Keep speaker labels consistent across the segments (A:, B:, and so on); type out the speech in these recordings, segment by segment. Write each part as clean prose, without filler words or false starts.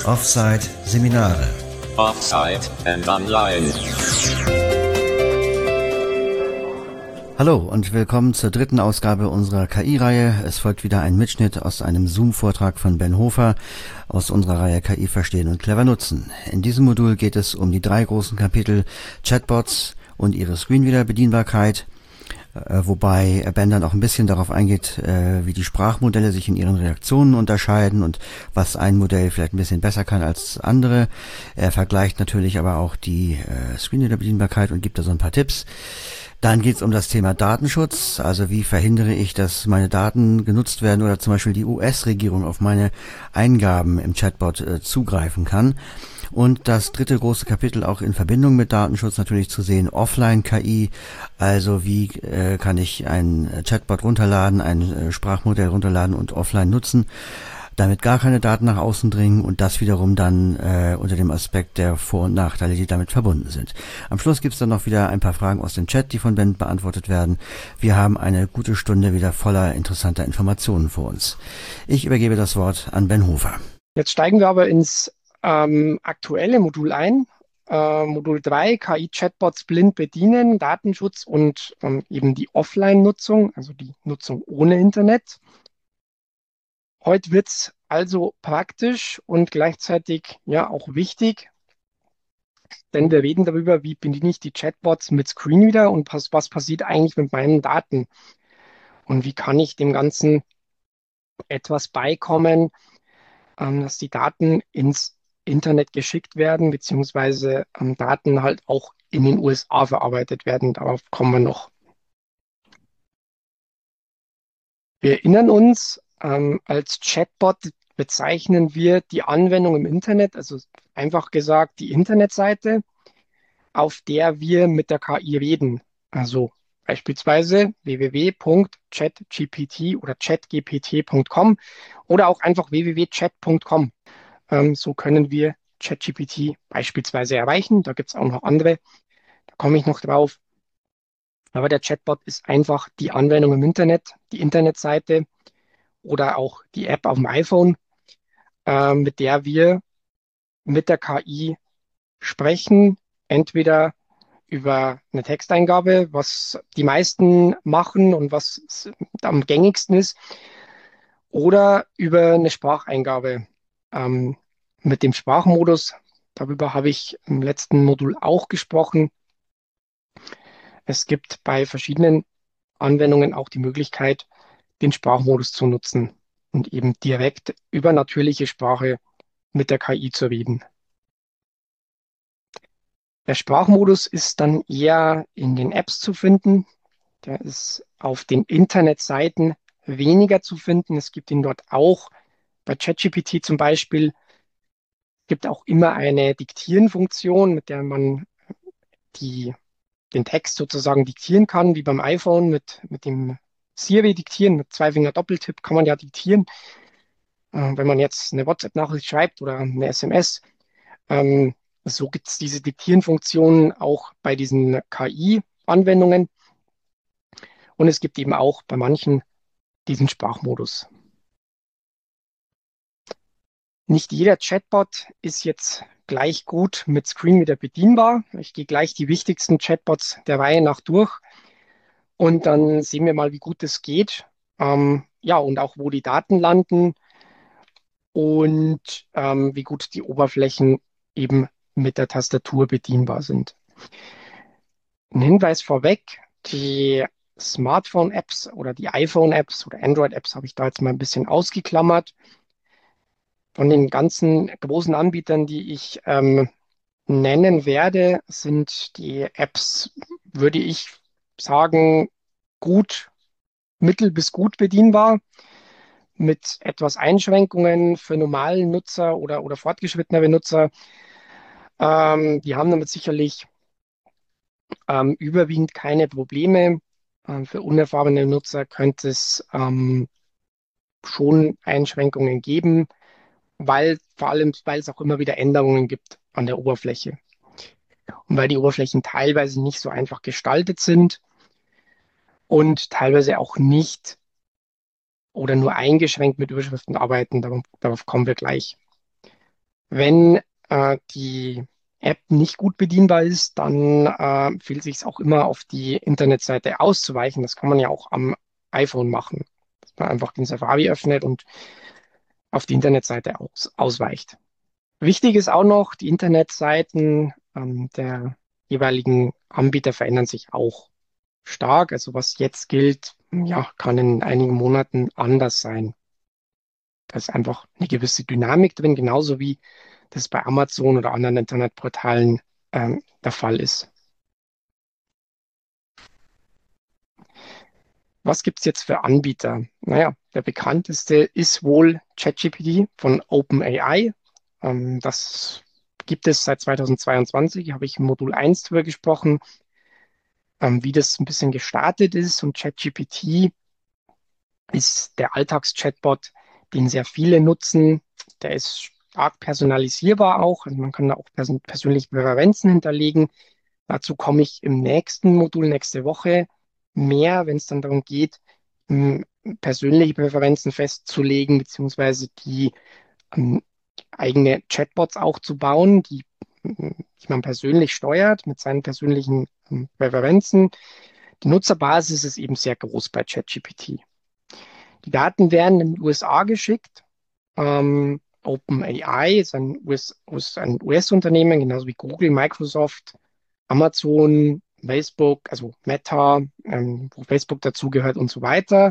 A: Offside Seminare.
B: Offside and Online.
A: Hallo und willkommen zur dritten Ausgabe unserer KI-Reihe. Es folgt wieder ein Mitschnitt aus einem Zoom-Vortrag von Ben Hofer aus unserer Reihe KI verstehen und clever nutzen. In diesem Modul geht es um die drei großen Kapitel Chatbots und ihre Screenreader-Bedienbarkeit, wobei Ben dann auch ein bisschen darauf eingeht, wie die Sprachmodelle sich in ihren Reaktionen unterscheiden und was ein Modell vielleicht ein bisschen besser kann als andere. Er vergleicht natürlich aber auch die Screenreader-Bedienbarkeit und gibt da so ein paar Tipps. Dann geht es um das Thema Datenschutz, also wie verhindere ich, dass meine Daten genutzt werden oder zum Beispiel die US-Regierung auf meine Eingaben im Chatbot zugreifen kann. Und das dritte große Kapitel auch in Verbindung mit Datenschutz natürlich zu sehen, Offline-KI, also wie kann ich ein Chatbot runterladen, ein Sprachmodell runterladen und offline nutzen, damit gar keine Daten nach außen dringen und das wiederum dann unter dem Aspekt der Vor- und Nachteile, die damit verbunden sind. Am Schluss gibt's dann noch wieder ein paar Fragen aus dem Chat, die von Ben beantwortet werden. Wir haben eine gute Stunde wieder voller interessanter Informationen vor uns. Ich übergebe das Wort an Ben Hofer.
C: Jetzt steigen wir aber ins aktuelle Modul ein. Modul 3, KI-Chatbots blind bedienen, Datenschutz und eben die Offline-Nutzung, also die Nutzung ohne Internet. Heute wird es also praktisch und gleichzeitig ja auch wichtig, denn wir reden darüber, wie bediene ich die Chatbots mit Screenreader und was passiert eigentlich mit meinen Daten und wie kann ich dem Ganzen etwas beikommen, dass die Daten ins Internet geschickt werden, beziehungsweise Daten halt auch in den USA verarbeitet werden. Darauf kommen wir noch. Wir erinnern uns, als Chatbot bezeichnen wir die Anwendung im Internet, also einfach gesagt die Internetseite, auf der wir mit der KI reden. Also beispielsweise www.chatgpt oder chatgpt.com oder auch einfach www.chat.com. So können wir ChatGPT beispielsweise erreichen. Da gibt es auch noch andere, da komme ich noch drauf. Aber der Chatbot ist einfach die Anwendung im Internet, die Internetseite oder auch die App auf dem iPhone, mit der wir mit der KI sprechen, entweder über eine Texteingabe, was die meisten machen und was am gängigsten ist, oder über eine Spracheingabe. Mit dem Sprachmodus, darüber habe ich im letzten Modul auch gesprochen. Es gibt bei verschiedenen Anwendungen auch die Möglichkeit, den Sprachmodus zu nutzen und eben direkt über natürliche Sprache mit der KI zu reden. Der Sprachmodus ist dann eher in den Apps zu finden. Der ist auf den Internetseiten weniger zu finden. Es gibt ihn dort auch. Bei ChatGPT zum Beispiel gibt auch immer eine Diktieren-Funktion, mit der man den Text sozusagen diktieren kann, wie beim iPhone mit dem Siri diktieren, mit Zweifinger-Doppeltipp kann man ja diktieren. Wenn man jetzt eine WhatsApp-Nachricht schreibt oder eine SMS, so gibt es diese Diktieren-Funktion auch bei diesen KI-Anwendungen. Und es gibt eben auch bei manchen diesen Sprachmodus. Nicht jeder Chatbot ist jetzt gleich gut mit Screenreader bedienbar. Ich gehe gleich die wichtigsten Chatbots der Reihe nach durch und dann sehen wir mal, wie gut es geht. Ja, und auch wo die Daten landen und wie gut die Oberflächen eben mit der Tastatur bedienbar sind. Ein Hinweis vorweg, die Smartphone-Apps oder die iPhone-Apps oder Android-Apps habe ich da jetzt mal ein bisschen ausgeklammert. Von den ganzen großen Anbietern, die ich nennen werde, sind die Apps, würde ich sagen, gut, mittel bis gut bedienbar, mit etwas Einschränkungen für normalen Nutzer oder fortgeschrittenere Nutzer. Die haben damit sicherlich überwiegend keine Probleme. Für unerfahrene Nutzer könnte es schon Einschränkungen geben, vor allem, weil es auch immer wieder Änderungen gibt an der Oberfläche. Und weil die Oberflächen teilweise nicht so einfach gestaltet sind und teilweise auch nicht oder nur eingeschränkt mit Überschriften arbeiten. Darauf kommen wir gleich. Wenn die App nicht gut bedienbar ist, dann empfiehlt sich es auch immer auf die Internetseite auszuweichen. Das kann man ja auch am iPhone machen, dass man einfach den Safari öffnet und auf die Internetseite ausweicht. Wichtig ist auch noch, die Internetseiten der jeweiligen Anbieter verändern sich auch stark. Also was jetzt gilt, ja, kann in einigen Monaten anders sein. Da ist einfach eine gewisse Dynamik drin, genauso wie das bei Amazon oder anderen Internetportalen der Fall ist. Was gibt es jetzt für Anbieter? Naja, der bekannteste ist wohl ChatGPT von OpenAI. Das gibt es seit 2022, habe ich im Modul 1 drüber gesprochen, wie das ein bisschen gestartet ist. Und ChatGPT ist der Alltags-Chatbot, den sehr viele nutzen. Der ist stark personalisierbar auch. Also man kann da auch persönliche Präferenzen hinterlegen. Dazu komme ich im nächsten Modul nächste Woche mehr, wenn es dann darum geht, m, persönliche Präferenzen festzulegen, beziehungsweise die ähm, eigene Chatbots auch zu bauen, die man persönlich steuert mit seinen persönlichen Präferenzen. Die Nutzerbasis ist eben sehr groß bei ChatGPT. Die Daten werden in die USA geschickt. OpenAI ist ein US-Unternehmen, genauso wie Google, Microsoft, Amazon, Facebook, also Meta, wo Facebook dazugehört und so weiter.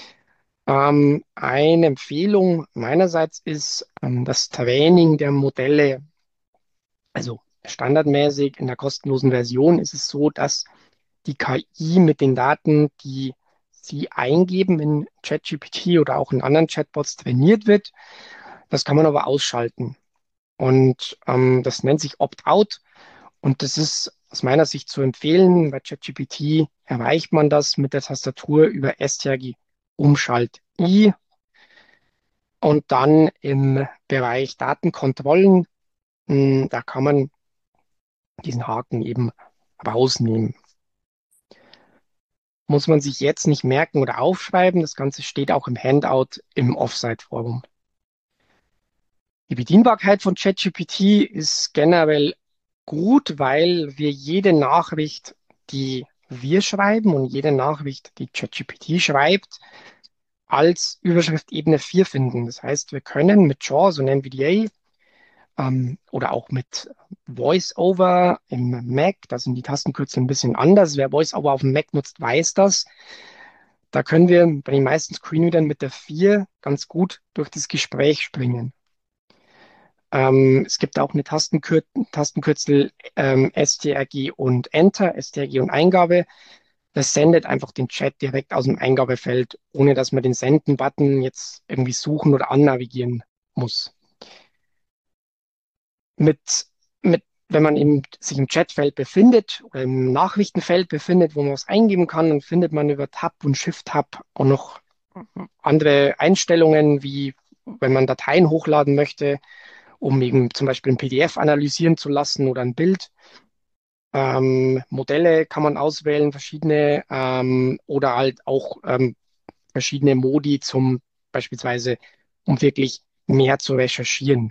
C: Eine Empfehlung meinerseits ist das Training der Modelle. Also standardmäßig in der kostenlosen Version ist es so, dass die KI mit den Daten, die Sie eingeben in ChatGPT oder auch in anderen Chatbots trainiert wird. Das kann man aber ausschalten. Und das nennt sich Opt-out. Und das ist aus meiner Sicht zu empfehlen. Bei ChatGPT erreicht man das mit der Tastatur über STRG Umschalt-I und dann im Bereich Datenkontrollen, da kann man diesen Haken eben rausnehmen. Muss man sich jetzt nicht merken oder aufschreiben. Das Ganze steht auch im Handout im Offsite-Forum. Die Bedienbarkeit von ChatGPT ist generell gut, weil wir jede Nachricht, die wir schreiben und jede Nachricht, die ChatGPT schreibt, als Überschrift Ebene 4 finden. Das heißt, wir können mit JAWS und NVDA oder auch mit VoiceOver im Mac, da sind die Tastenkürzel ein bisschen anders. Wer VoiceOver auf dem Mac nutzt, weiß das. Da können wir bei den meisten Screenreadern mit der 4 ganz gut durch das Gespräch springen. Es gibt auch eine Tastenkürzel STRG und Enter, STRG und Eingabe. Das sendet einfach den Chat direkt aus dem Eingabefeld, ohne dass man den Senden-Button jetzt irgendwie suchen oder annavigieren muss. Wenn man sich im Chatfeld befindet oder im Nachrichtenfeld befindet, wo man was eingeben kann, dann findet man über Tab und Shift-Tab auch noch andere Einstellungen, wie wenn man Dateien hochladen möchte, um eben zum Beispiel ein PDF analysieren zu lassen oder ein Bild. Modelle kann man auswählen, verschiedene, oder halt auch verschiedene Modi beispielsweise, um wirklich mehr zu recherchieren.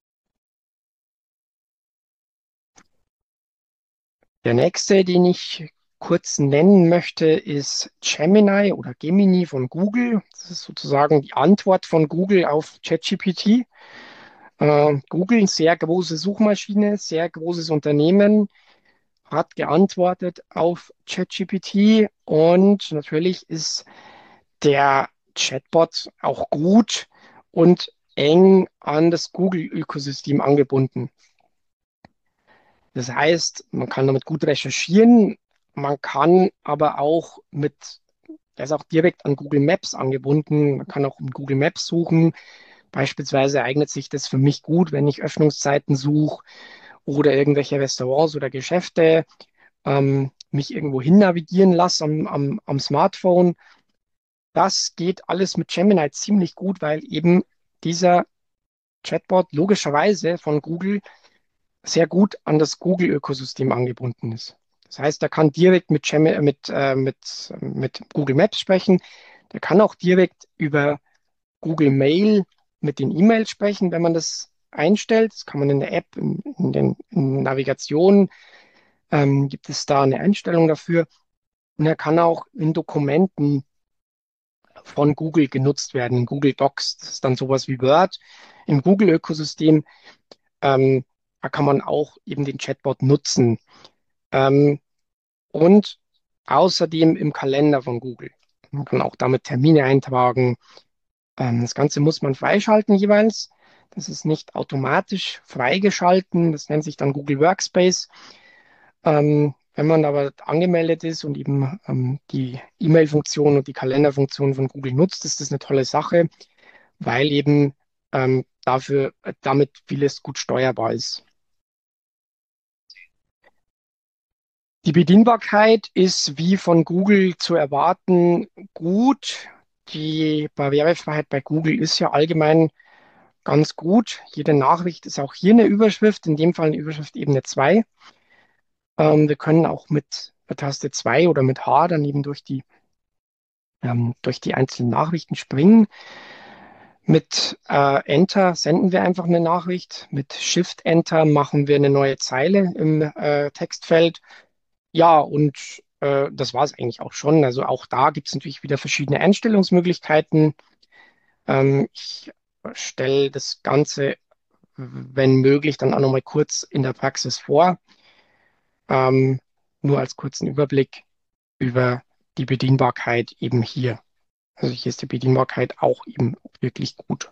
C: Der nächste, den ich kurz nennen möchte, ist Gemini oder Gemini von Google. Das ist sozusagen die Antwort von Google auf ChatGPT. Google, sehr große Suchmaschine, sehr großes Unternehmen, hat geantwortet auf ChatGPT und natürlich ist der Chatbot auch gut und eng an das Google-Ökosystem angebunden. Das heißt, man kann damit gut recherchieren, man kann aber auch der ist auch direkt an Google Maps angebunden, man kann auch in Google Maps suchen. Beispielsweise eignet sich das für mich gut, wenn ich Öffnungszeiten suche oder irgendwelche Restaurants oder Geschäfte, mich irgendwo hin navigieren lasse am Smartphone. Das geht alles mit Gemini ziemlich gut, weil eben dieser Chatbot logischerweise von Google sehr gut an das Google-Ökosystem angebunden ist. Das heißt, er kann direkt mit Google Maps sprechen. Der kann auch direkt über Google Mail mit den E-Mails sprechen, wenn man das einstellt. Das kann man in der App, in Navigation, gibt es da eine Einstellung dafür. Und er kann auch in Dokumenten von Google genutzt werden, in Google Docs. Das ist dann sowas wie Word im Google-Ökosystem. Ähm, Da kann man auch eben den Chatbot nutzen. Ähm, und außerdem im Kalender von Google. Man kann auch damit Termine eintragen. Das Ganze muss man freischalten jeweils. Das ist nicht automatisch freigeschalten. Das nennt sich dann Google Workspace. Wenn man aber angemeldet ist und eben die E-Mail-Funktion und die Kalenderfunktion von Google nutzt, ist das eine tolle Sache, weil eben damit vieles gut steuerbar ist. Die Bedienbarkeit ist wie von Google zu erwarten gut. Die Barrierefreiheit bei Google ist ja allgemein ganz gut. Jede Nachricht ist auch hier eine Überschrift, in dem Fall eine Überschrift Ebene 2. Wir können auch mit der Taste 2 oder mit H dann eben durch die einzelnen Nachrichten springen. Mit Enter senden wir einfach eine Nachricht. Mit Shift Enter machen wir eine neue Zeile im Textfeld. Ja, und das war es eigentlich auch schon. Also auch da gibt es natürlich wieder verschiedene Einstellungsmöglichkeiten. Ich stelle das Ganze, wenn möglich, dann auch nochmal kurz in der Praxis vor. Ähm, Nur als kurzen Überblick über die Bedienbarkeit eben hier. Also hier ist die Bedienbarkeit auch eben wirklich gut.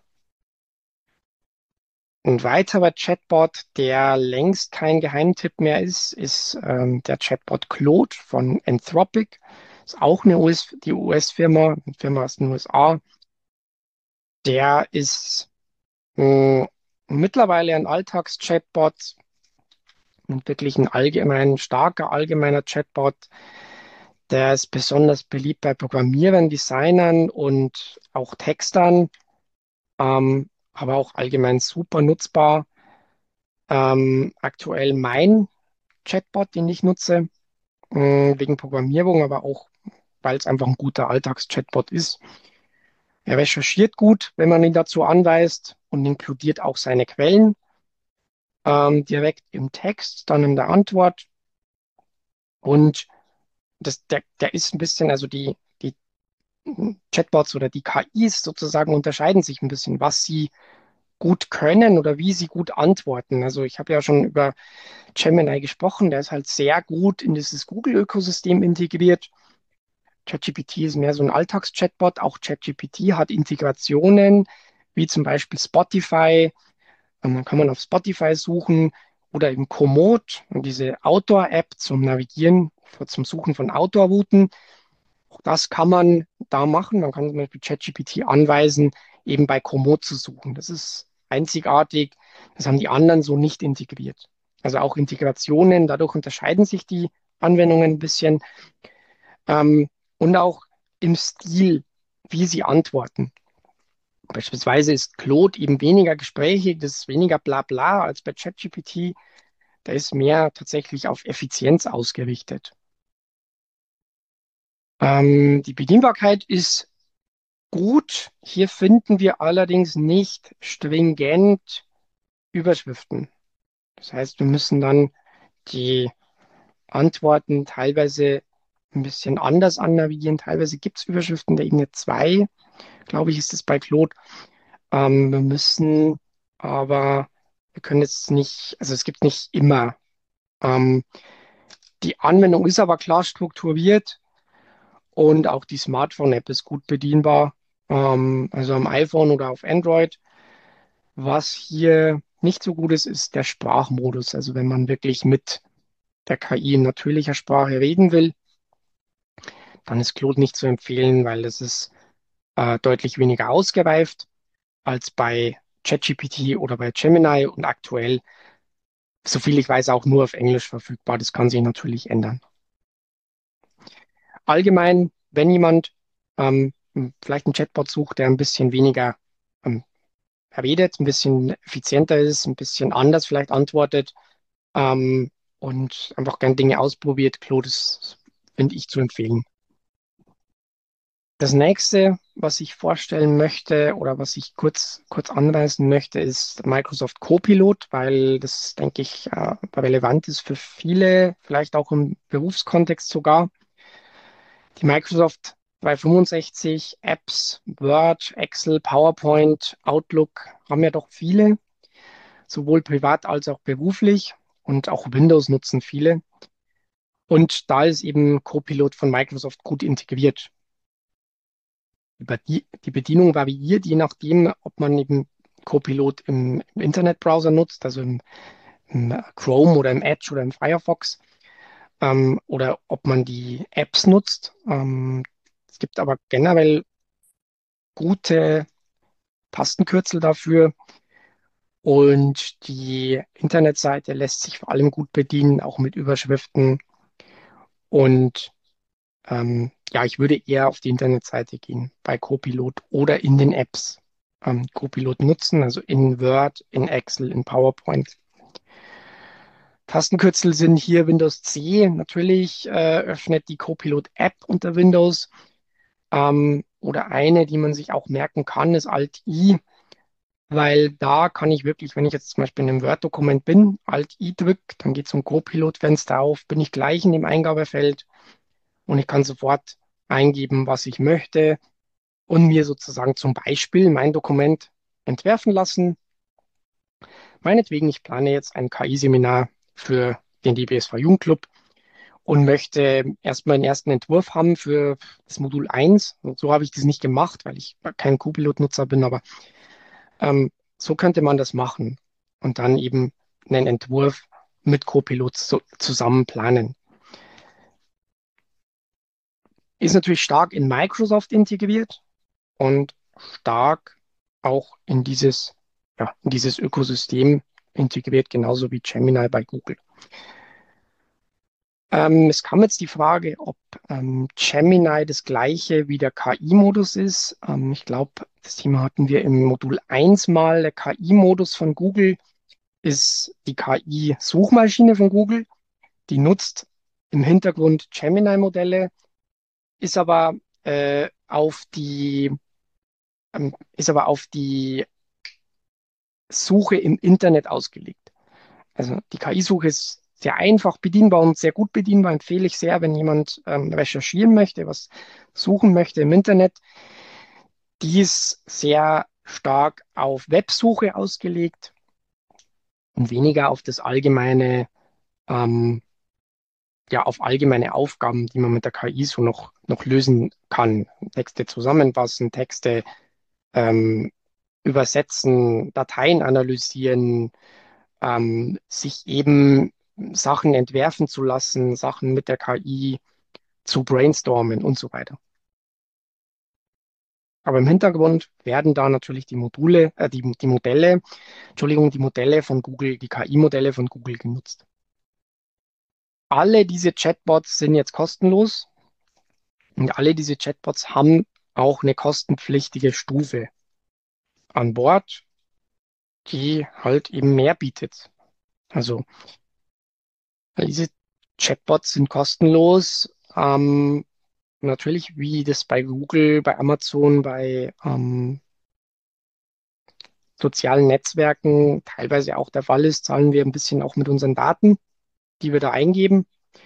C: Ein weiterer Chatbot, der längst kein Geheimtipp mehr ist der Chatbot Claude von Anthropic. Ist auch die US-Firma, eine Firma aus den USA. Der ist mittlerweile ein Alltags-Chatbot und wirklich ein starker allgemeiner Chatbot. Der ist besonders beliebt bei Programmierern, Designern und auch Textern, aber auch allgemein super nutzbar. Aktuell mein Chatbot, den ich nutze, wegen Programmierung, aber auch, weil es einfach ein guter Alltags-Chatbot ist. Er recherchiert gut, wenn man ihn dazu anweist und inkludiert auch seine Quellen direkt im Text, dann in der Antwort. Und der ist ein bisschen, also die Chatbots oder die KIs sozusagen unterscheiden sich ein bisschen, was sie gut können oder wie sie gut antworten. Also ich habe ja schon über Gemini gesprochen, der ist halt sehr gut in dieses Google-Ökosystem integriert. ChatGPT ist mehr so ein Alltags-Chatbot. Auch ChatGPT hat Integrationen, wie zum Beispiel Spotify. Dann kann man auf Spotify suchen oder eben Komoot, diese Outdoor-App zum Navigieren, zum Suchen von Outdoor-Routen. Auch das kann man da machen. Man kann zum Beispiel ChatGPT anweisen, eben bei Komoot zu suchen. Das ist einzigartig. Das haben die anderen so nicht integriert. Also auch Integrationen, dadurch unterscheiden sich die Anwendungen ein bisschen. Und auch im Stil, wie sie antworten. Beispielsweise ist Claude eben weniger gesprächig, das ist weniger Blabla als bei ChatGPT. Der ist mehr tatsächlich auf Effizienz ausgerichtet. Die Bedienbarkeit ist gut. Hier finden wir allerdings nicht stringent Überschriften. Das heißt, wir müssen dann die Antworten teilweise ein bisschen anders annavigieren. Teilweise gibt es Überschriften der Ebene 2, glaube ich, ist es bei Claude. Wir müssen aber, wir können jetzt nicht, also es gibt nicht immer. Ähm, Die Anwendung ist aber klar strukturiert und auch die Smartphone-App ist gut bedienbar, also am iPhone oder auf Android. Was hier nicht so gut ist, ist der Sprachmodus. Also wenn man wirklich mit der KI in natürlicher Sprache reden will, dann ist Claude nicht zu empfehlen, weil das ist deutlich weniger ausgereift als bei ChatGPT oder bei Gemini und aktuell, soviel ich weiß, auch nur auf Englisch verfügbar. Das kann sich natürlich ändern. Allgemein, wenn jemand vielleicht einen Chatbot sucht, der ein bisschen weniger redet, ein bisschen effizienter ist, ein bisschen anders vielleicht antwortet ähm, und einfach gern Dinge ausprobiert, Claude ist, finde ich, zu empfehlen. Das nächste was ich vorstellen möchte oder was ich kurz anreißen möchte, ist Microsoft Copilot, weil das, denke ich, relevant ist für viele, vielleicht auch im Berufskontext sogar. Die Microsoft 365 Apps, Word, Excel, PowerPoint, Outlook haben ja doch viele, sowohl privat als auch beruflich, und auch Windows nutzen viele. Und da ist eben Copilot von Microsoft gut integriert. Die Bedienung variiert, je nachdem, ob man eben Copilot im Internetbrowser nutzt, also im Chrome oder im Edge oder im Firefox, oder ob man die Apps nutzt. Es gibt aber generell gute Tastenkürzel dafür, und die Internetseite lässt sich vor allem gut bedienen, auch mit Überschriften. Und ja, ich würde eher auf die Internetseite gehen bei Copilot oder in den Apps. Copilot nutzen, also in Word, in Excel, in PowerPoint. Tastenkürzel sind hier Windows C. Natürlich öffnet die Copilot-App unter Windows. Oder eine, die man sich auch merken kann, ist Alt-I, weil da kann ich wirklich, wenn ich jetzt zum Beispiel in einem Word-Dokument bin, Alt-I drücke, dann geht so ein Copilot-Fenster auf, bin ich gleich in dem Eingabefeld und ich kann sofort eingeben, was ich möchte und mir sozusagen zum Beispiel mein Dokument entwerfen lassen. Meinetwegen, ich plane jetzt ein KI-Seminar für den DBSV Jugendclub und möchte erstmal einen ersten Entwurf haben für das Modul 1. So habe ich das nicht gemacht, weil ich kein Copilot-Nutzer bin, aber so könnte man das machen und dann eben einen Entwurf mit Copilot zusammen planen. Ist natürlich stark in Microsoft integriert und stark auch in dieses Ökosystem integriert, genauso wie Gemini bei Google. Es kam jetzt die Frage, ob Gemini das gleiche wie der KI-Modus ist. Ich glaube, das Thema hatten wir im Modul 1 mal. Der KI-Modus von Google ist die KI-Suchmaschine von Google. Die nutzt im Hintergrund Gemini-Modelle, ist aber ist aber auf die Suche im Internet ausgelegt. Also die KI-Suche ist sehr einfach bedienbar und sehr gut bedienbar. Empfehle ich sehr, wenn jemand recherchieren möchte, was suchen möchte im Internet. Die ist sehr stark auf Websuche ausgelegt und weniger auf das ähm, ja, auf allgemeine Aufgaben, die man mit der KI so noch lösen kann. Texte zusammenfassen, Texte ähm, übersetzen, Dateien analysieren, sich eben Sachen entwerfen zu lassen, Sachen mit der KI zu brainstormen und so weiter. Aber im Hintergrund werden da natürlich die Modelle, Entschuldigung, die Modelle von Google, die KI-Modelle von Google genutzt. Alle diese Chatbots sind jetzt kostenlos und alle diese Chatbots haben auch eine kostenpflichtige Stufe an Bord, die halt eben mehr bietet. Also diese Chatbots sind kostenlos. Natürlich, wie das bei Google, bei Amazon, bei sozialen Netzwerken teilweise auch der Fall ist, zahlen wir ein bisschen auch mit unseren Daten, die wir da eingeben.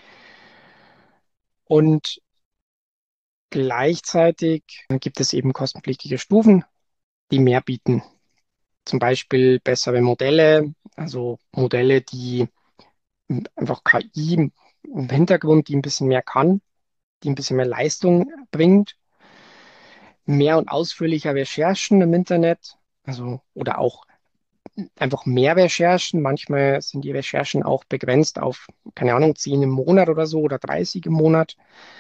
C: Und gleichzeitig gibt es eben kostenpflichtige Stufen, die mehr bieten. Zum Beispiel bessere Modelle, also Modelle, die einfach KI im Hintergrund, die ein bisschen mehr kann, die ein bisschen mehr Leistung bringt, mehr und ausführlicher Recherchen im Internet, also oder auch einfach mehr Recherchen. Manchmal sind die Recherchen auch begrenzt auf, keine Ahnung, 10 im Monat oder so oder 30 im Monat.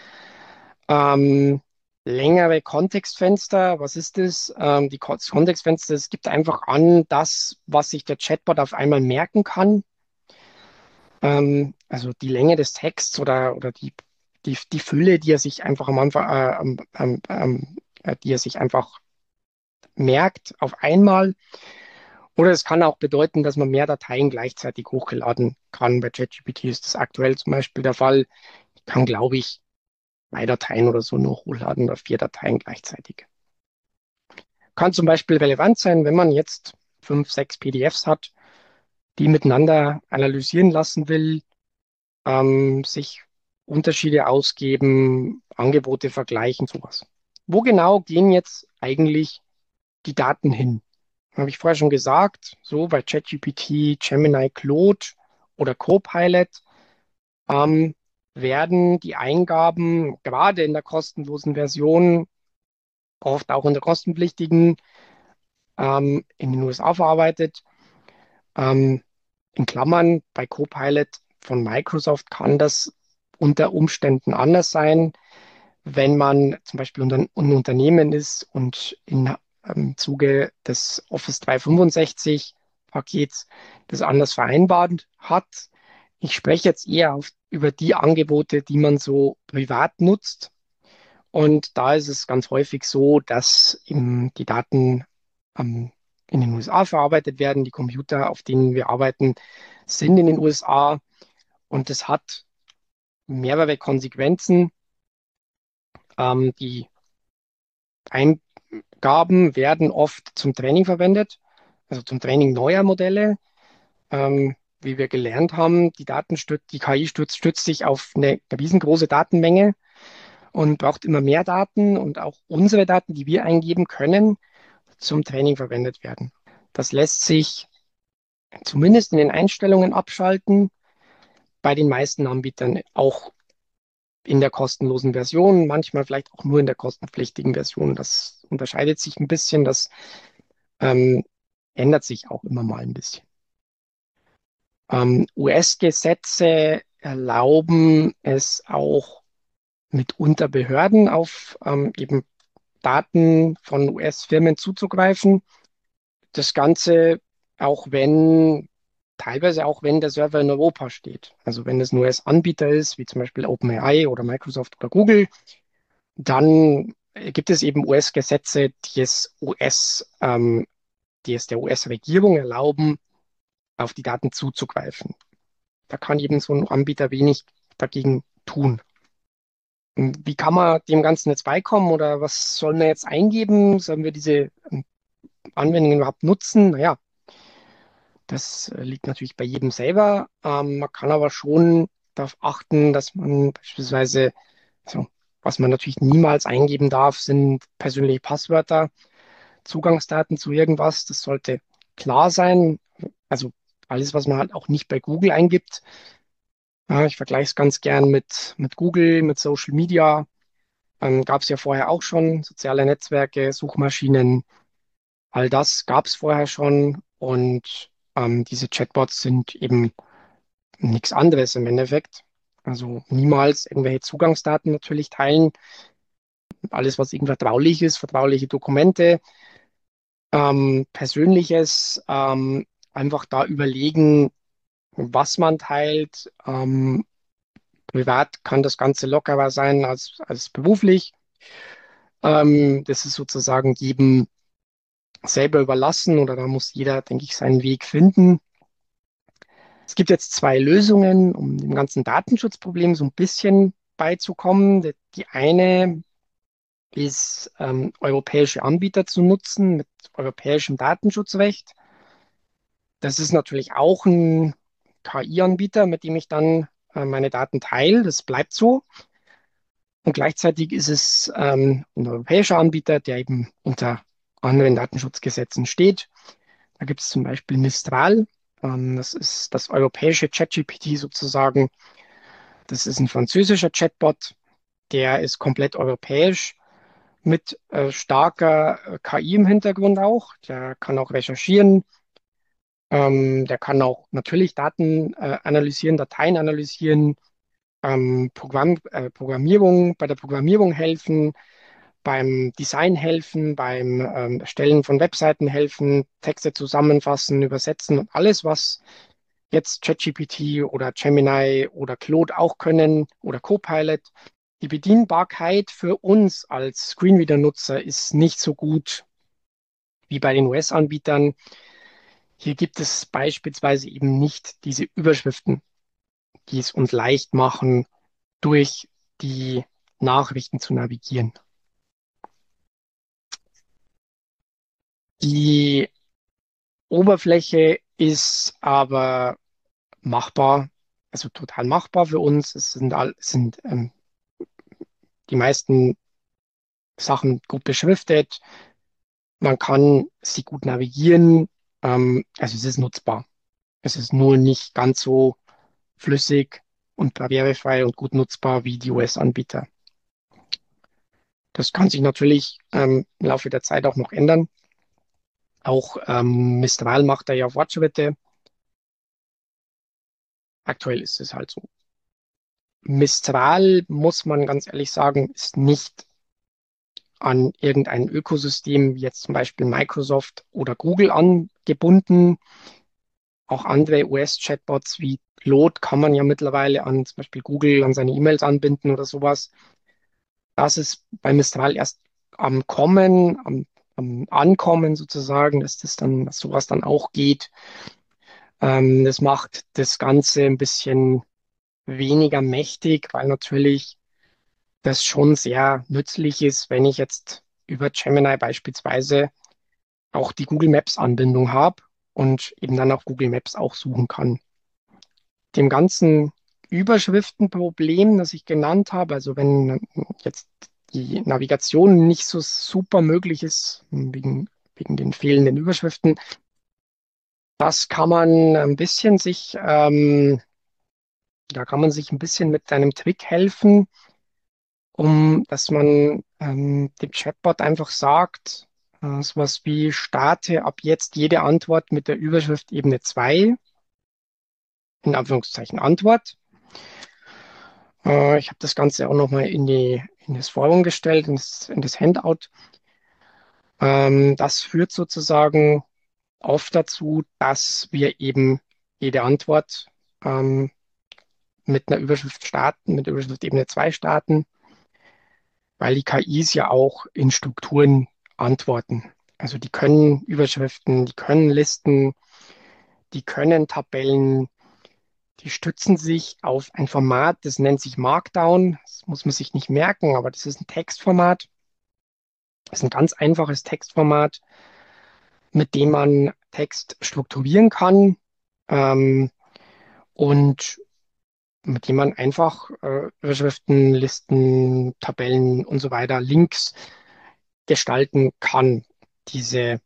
C: Längere Kontextfenster, was ist das? Das Kontextfenster, es gibt einfach an das, was sich der Chatbot auf einmal merken kann. Also die Länge des Texts oder die Fülle, die er sich einfach am Anfang, die er sich einfach merkt auf einmal. Oder es kann auch bedeuten, dass man mehr Dateien gleichzeitig hochgeladen kann. Bei ChatGPT ist das aktuell zum Beispiel der Fall. Ich kann, glaube ich, 2 Dateien oder so nur hochladen oder 4 Dateien gleichzeitig. Kann zum Beispiel relevant sein, wenn man jetzt 5, 6 PDFs hat, die miteinander analysieren lassen will, sich Unterschiede ausgeben, Angebote vergleichen, sowas. Wo genau gehen jetzt eigentlich die Daten hin? Habe ich vorher schon gesagt, so bei ChatGPT, Gemini, Claude oder Copilot ähm, werden die Eingaben gerade in der kostenlosen Version, oft auch in der kostenpflichtigen, in den USA verarbeitet. Ähm, in Klammern, bei Copilot von Microsoft kann das unter Umständen anders sein, wenn man zum Beispiel ein Unternehmen ist und im Zuge des Office 365 Pakets das anders vereinbart hat. Ich spreche jetzt eher über die Angebote, die man so privat nutzt. Und da ist es ganz häufig so, dass die Daten in den USA verarbeitet werden. Die Computer, auf denen wir arbeiten, sind in den USA. Und das hat mehrere Konsequenzen. Die Eingaben werden oft zum Training verwendet, also zum Training neuer Modelle. Wie wir gelernt haben, die KI stützt sich auf eine riesengroße Datenmenge und braucht immer mehr Daten und auch unsere Daten, die wir eingeben können, zum Training verwendet werden. Das lässt sich zumindest in den Einstellungen abschalten, bei den meisten Anbietern auch in der kostenlosen Version, manchmal vielleicht auch nur in der kostenpflichtigen Version. Das unterscheidet sich ein bisschen, das ähm, ändert sich auch immer mal ein bisschen. US-Gesetze erlauben es auch mitunter Behörden auf eben Daten von US-Firmen zuzugreifen. Das Ganze teilweise auch wenn der Server in Europa steht. Also wenn es ein US-Anbieter ist, wie zum Beispiel OpenAI oder Microsoft oder Google, dann gibt es eben US-Gesetze, die es der US-Regierung erlauben, auf die Daten zuzugreifen. Da kann eben so ein Anbieter wenig dagegen tun. Und wie kann man dem Ganzen jetzt beikommen oder was sollen wir jetzt eingeben? Sollen wir diese Anwendungen überhaupt nutzen? Naja, das liegt natürlich bei jedem selber. Man kann aber schon darauf achten, dass man beispielsweise, also, was man natürlich niemals eingeben darf, sind persönliche Passwörter, Zugangsdaten zu irgendwas. Das sollte klar sein. Also alles, was man halt auch nicht bei Google eingibt. Ja, ich vergleiche es ganz gern mit Google, mit Social Media. Gab es ja vorher auch schon, soziale Netzwerke, Suchmaschinen, all das gab es vorher schon. Und diese Chatbots sind eben nichts anderes im Endeffekt. Also niemals irgendwelche Zugangsdaten natürlich teilen. Alles, was irgendwie vertraulich ist, vertrauliche Dokumente, Persönliches, einfach da überlegen, was man teilt. Privat kann das Ganze lockerer sein als beruflich. Das ist sozusagen jedem selber überlassen oder da muss jeder, denke ich, seinen Weg finden. Es gibt jetzt zwei Lösungen, um dem ganzen Datenschutzproblem so ein bisschen beizukommen. Die eine ist, europäische Anbieter zu nutzen mit europäischem Datenschutzrecht. Das ist natürlich auch ein KI-Anbieter, mit dem ich dann meine Daten teile. Das bleibt so. Und gleichzeitig ist es ein europäischer Anbieter, der eben unter anderen Datenschutzgesetzen steht. Da gibt es zum Beispiel Mistral. Das ist das europäische ChatGPT sozusagen. Das ist ein französischer Chatbot, der ist komplett europäisch mit starker KI im Hintergrund auch. Der kann auch recherchieren. Der kann auch natürlich Daten analysieren, Dateien analysieren, bei der Programmierung helfen, beim Design helfen, beim Erstellen von Webseiten helfen, Texte zusammenfassen, übersetzen und alles, was jetzt ChatGPT oder Gemini oder Claude auch können oder Copilot. Die Bedienbarkeit für uns als Screenreader-Nutzer ist nicht so gut wie bei den US-Anbietern. Hier gibt es beispielsweise eben nicht diese Überschriften, die es uns leicht machen, durch die Nachrichten zu navigieren. Die Oberfläche ist aber machbar, also total machbar für uns. Es sind die meisten Sachen gut beschriftet. Man kann sie gut navigieren. Also es ist nutzbar. Es ist nur nicht ganz so flüssig und barrierefrei und gut nutzbar wie die US-Anbieter. Das kann sich natürlich im Laufe der Zeit auch noch ändern. Auch Mistral macht da ja Fortschritte. Aktuell ist es halt so. Mistral, muss man ganz ehrlich sagen, ist nicht an irgendein Ökosystem wie jetzt zum Beispiel Microsoft oder Google angebunden. Auch andere US-Chatbots wie Claude kann man ja mittlerweile an zum Beispiel Google, an seine E-Mails anbinden oder sowas. Das ist bei Mistral erst am Kommen, am Ankommen sozusagen, dass sowas dann auch geht. Das macht das Ganze ein bisschen weniger mächtig, weil natürlich das schon sehr nützlich ist, wenn ich jetzt über Gemini beispielsweise auch die Google Maps Anbindung habe und eben dann auf Google Maps auch suchen kann. Dem ganzen Überschriftenproblem, das ich genannt habe, also wenn jetzt die Navigation nicht so super möglich ist, wegen den fehlenden Überschriften, das kann man ein bisschen da kann man sich ein bisschen mit einem Trick helfen, dass man dem Chatbot einfach sagt, sowas wie starte ab jetzt jede Antwort mit der Überschrift Ebene 2 in Anführungszeichen Antwort. Ich habe das Ganze auch nochmal in das Forum gestellt, in das Handout. Das führt sozusagen oft dazu, dass wir eben jede Antwort ähm, mit einer Überschrift starten, mit der Überschrift Ebene 2 starten, weil die KIs ja auch in Strukturen antworten. Also die können Überschriften, die können Listen, die können Tabellen, die stützen sich auf ein Format, das nennt sich Markdown. Das muss man sich nicht merken, aber das ist ein Textformat. Das ist ein ganz einfaches Textformat, mit dem man Text strukturieren kann und mit dem man einfach Überschriften, Listen, Tabellen und so weiter, Links gestalten kann. Diese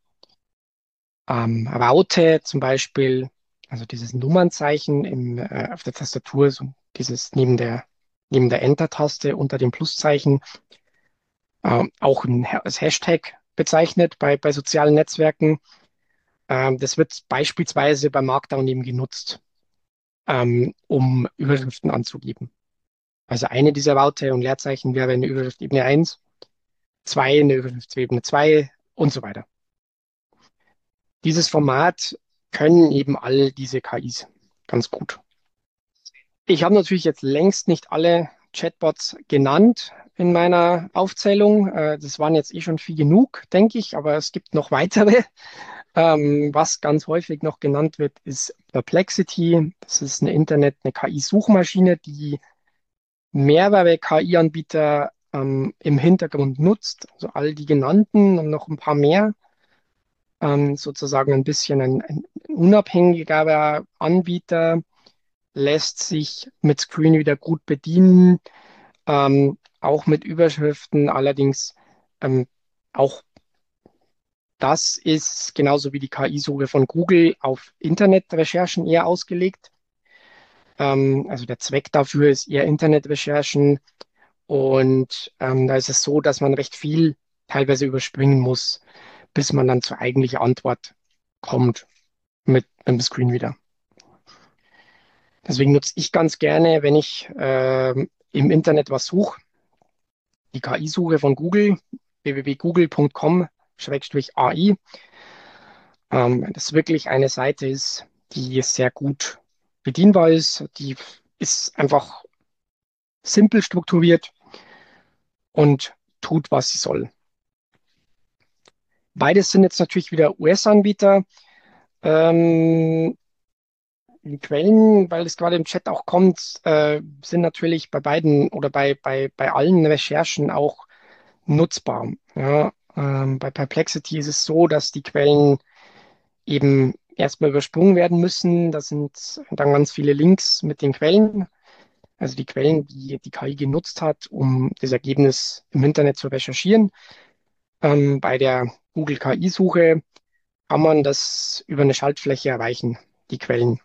C: Raute zum Beispiel, also dieses Nummernzeichen auf der Tastatur, so dieses neben der Enter-Taste unter dem Pluszeichen, auch als Hashtag bezeichnet bei sozialen Netzwerken. Das wird beispielsweise bei Markdown eben genutzt, um Überschriften anzugeben. Also eine dieser Raute und Leerzeichen wäre eine Überschrift Ebene 1, zwei eine Überschrift Ebene 2 und so weiter. Dieses Format können eben all diese KIs ganz gut. Ich habe natürlich jetzt längst nicht alle Chatbots genannt in meiner Aufzählung. Das waren jetzt eh schon viel genug, denke ich, aber es gibt noch weitere. Was ganz häufig noch genannt wird, ist Perplexity. Das ist eine KI-Suchmaschine, die mehrere KI-Anbieter im Hintergrund nutzt. Also all die genannten und noch ein paar mehr. Sozusagen ein bisschen ein unabhängigerer Anbieter, lässt sich mit Screenreader gut bedienen, auch mit Überschriften. Allerdings ähm, auch das ist genauso wie die KI-Suche von Google auf Internetrecherchen eher ausgelegt. Also der Zweck dafür ist eher Internetrecherchen. Und da ist es so, dass man recht viel teilweise überspringen muss, bis man dann zur eigentlichen Antwort kommt mit einem Screenreader. Deswegen nutze ich ganz gerne, wenn ich im Internet was suche, die KI-Suche von Google, www.google.com/AI. Das wirklich eine Seite ist, die sehr gut bedienbar ist. Die ist einfach simpel strukturiert und tut, was sie soll. Beides sind jetzt natürlich wieder US-Anbieter. Ähm, Die Quellen, weil es gerade im Chat auch kommt, sind natürlich bei beiden oder bei allen Recherchen auch nutzbar. Ja, Bei Perplexity ist es so, dass die Quellen eben erstmal übersprungen werden müssen. Das sind dann ganz viele Links mit den Quellen, also die Quellen, die die KI genutzt hat, um das Ergebnis im Internet zu recherchieren. Bei der Google KI-Suche kann man das über eine Schaltfläche erreichen, die Quellen.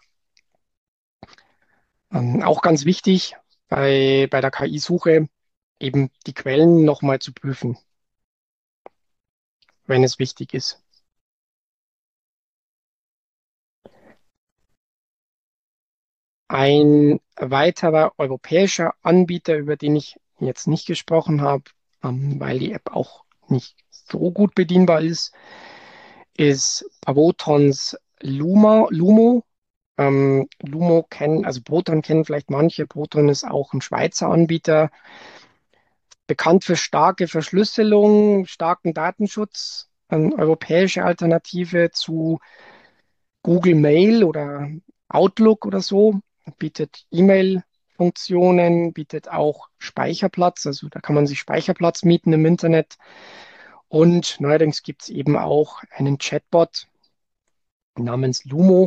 C: Auch ganz wichtig bei der KI-Suche eben die Quellen nochmal zu prüfen, wenn es wichtig ist. Ein weiterer europäischer Anbieter, über den ich jetzt nicht gesprochen habe, weil die App auch nicht so gut bedienbar ist Protons Lumo. Also Proton kennen vielleicht manche. Proton ist auch ein Schweizer Anbieter, bekannt für starke Verschlüsselung, starken Datenschutz. Eine europäische Alternative zu Google Mail oder Outlook oder so, bietet E-Mail-Funktionen, bietet auch Speicherplatz, also da kann man sich Speicherplatz mieten im Internet. Und neuerdings gibt es eben auch einen Chatbot namens Lumo,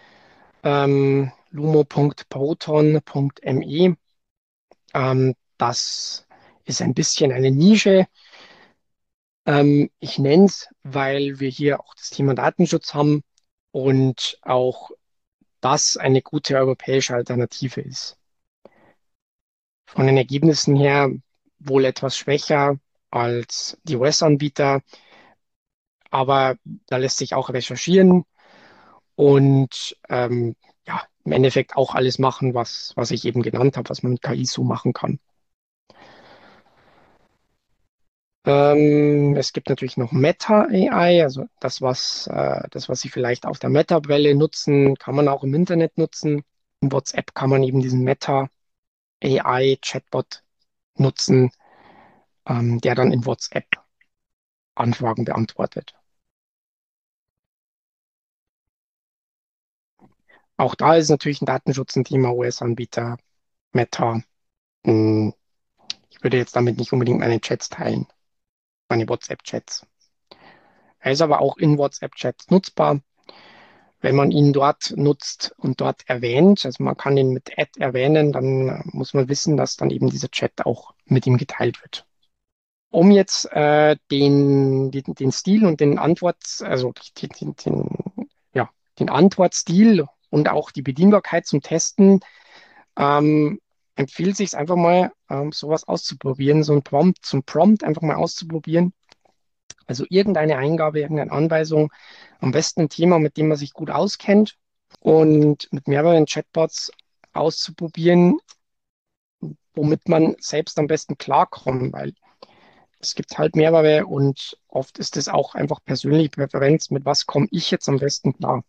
C: lumo.proton.me. Das ist ein bisschen eine Nische. Ich nenne es, weil wir hier auch das Thema Datenschutz haben und auch das eine gute europäische Alternative ist. Von den Ergebnissen her wohl etwas schwächer als die US-Anbieter, aber da lässt sich auch recherchieren und ja, im Endeffekt auch alles machen, was ich eben genannt habe, was man mit KI so machen kann. Es gibt natürlich noch Meta AI, also das, was Sie vielleicht auf der Meta-Welle nutzen, kann man auch im Internet nutzen. In WhatsApp kann man eben diesen Meta AI-Chatbot nutzen, der dann in WhatsApp Anfragen beantwortet. Auch da ist natürlich ein Datenschutz ein Thema, US-Anbieter, Meta. Hm, Ich würde jetzt damit nicht unbedingt meine Chats teilen, meine WhatsApp-Chats. Er ist aber auch in WhatsApp-Chats nutzbar, wenn man ihn dort nutzt und dort erwähnt. Also man kann ihn mit Add erwähnen, dann muss man wissen, dass dann eben dieser Chat auch mit ihm geteilt wird. Um jetzt den Stil und also ja, den Antwortstil und auch die Bedienbarkeit zum Testen, empfiehlt sich einfach mal, sowas auszuprobieren, so ein Prompt einfach mal auszuprobieren. Also irgendeine Eingabe, irgendeine Anweisung, am besten ein Thema, mit dem man sich gut auskennt und mit mehreren Chatbots auszuprobieren, womit man selbst am besten klarkommt, weil es gibt halt mehrere und oft ist es auch einfach persönliche Präferenz, mit was komme ich jetzt am besten klar.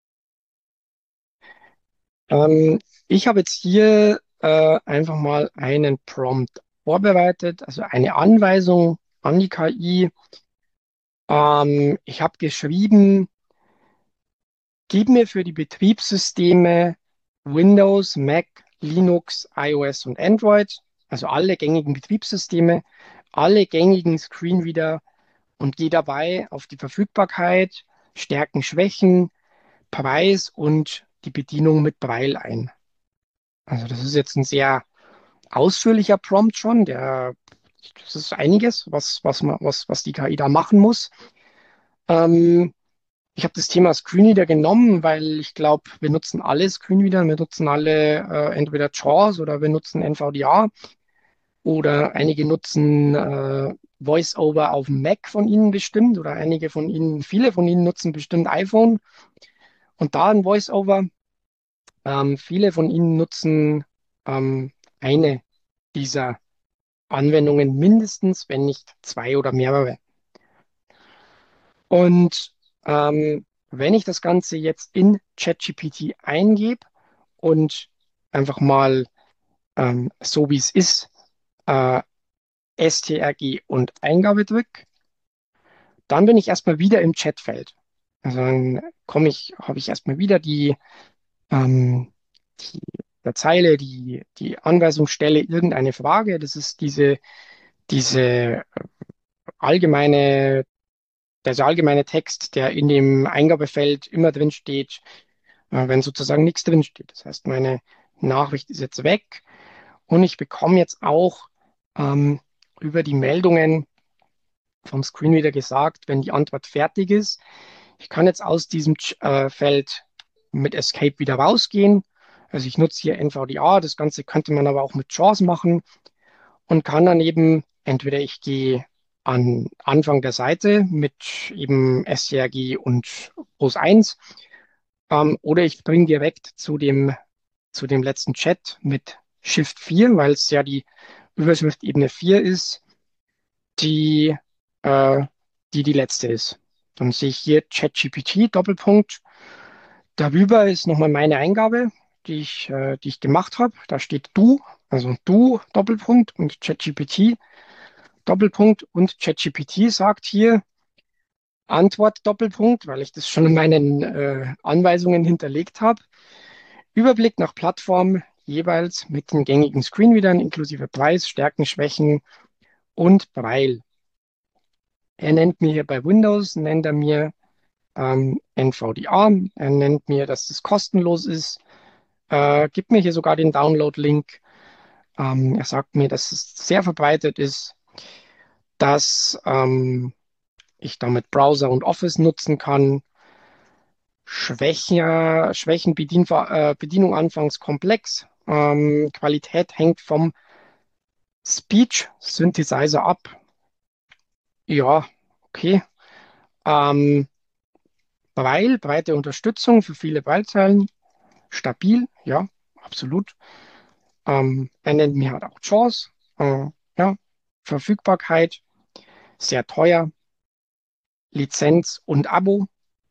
C: Ich habe jetzt hier einfach mal einen Prompt vorbereitet, also eine Anweisung an die KI. Ich habe geschrieben, gib mir für die Betriebssysteme Windows, Mac, Linux, iOS und Android, also alle gängigen Betriebssysteme, alle gängigen Screenreader und gehe dabei auf die Verfügbarkeit, Stärken, Schwächen, Preis und die Bedienung mit Braille ein. Also das ist jetzt ein sehr ausführlicher Prompt schon. Das ist einiges, was die KI da machen muss. Ähm, Ich habe das Thema Screenreader genommen, weil ich glaube, wir nutzen alle Screenreader. Wir nutzen alle entweder JAWS oder wir nutzen NVDA oder einige nutzen VoiceOver auf dem Mac von Ihnen bestimmt oder viele von Ihnen nutzen bestimmt iPhone und da ein VoiceOver. Viele von Ihnen nutzen eine dieser Anwendungen mindestens, wenn nicht zwei oder mehrere. Und wenn ich das Ganze jetzt in ChatGPT eingebe und einfach mal so wie es ist, äh, STRG und Eingabe drücke, dann bin ich erstmal wieder im Chatfeld. Also dann habe ich erstmal wieder ähm, die, der Zeile, die Anweisung, stelle irgendeine Frage. Das ist diese allgemeine, der allgemeine Text, der in dem Eingabefeld immer drin steht, wenn sozusagen nichts drin steht. Das heißt, meine Nachricht ist jetzt weg und ich bekomme jetzt auch ähm, über die Meldungen vom Screenreader gesagt, wenn die Antwort fertig ist. Ich kann jetzt aus diesem Feld mit Escape wieder rausgehen. Also ich nutze hier NVDA. Das Ganze könnte man aber auch mit JAWS machen und kann dann eben entweder ich gehe an Anfang der Seite mit eben strg und Groß 1 oder ich springe direkt zu dem letzten Chat mit Shift 4, weil es ja die Überschrift Ebene 4 ist, die, äh, die letzte ist. Dann sehe ich hier ChatGPT, Doppelpunkt. Darüber ist nochmal meine Eingabe, die ich gemacht habe. Da steht du, also du, Doppelpunkt und ChatGPT, Doppelpunkt. Und ChatGPT sagt hier Antwort, Doppelpunkt, weil ich das schon in meinen Anweisungen hinterlegt habe. Überblick nach Plattform jeweils mit den gängigen Screenreadern inklusive Preis, Stärken, Schwächen und Braille. Er nennt mir hier bei Windows, nennt er mir NVDA. Er nennt mir, dass das kostenlos ist. Gibt mir hier sogar den Download-Link. Er sagt mir, dass es sehr verbreitet ist, dass ich damit Browser und Office nutzen kann. Schwächen Bedienung anfangs komplex. Qualität hängt vom Speech Synthesizer ab. Ja, okay. Ähm, breite Unterstützung für viele Braillezeilen. Stabil, ja, absolut. Er nennt mir halt auch JAWS. Ja, Verfügbarkeit, sehr teuer. Lizenz und Abo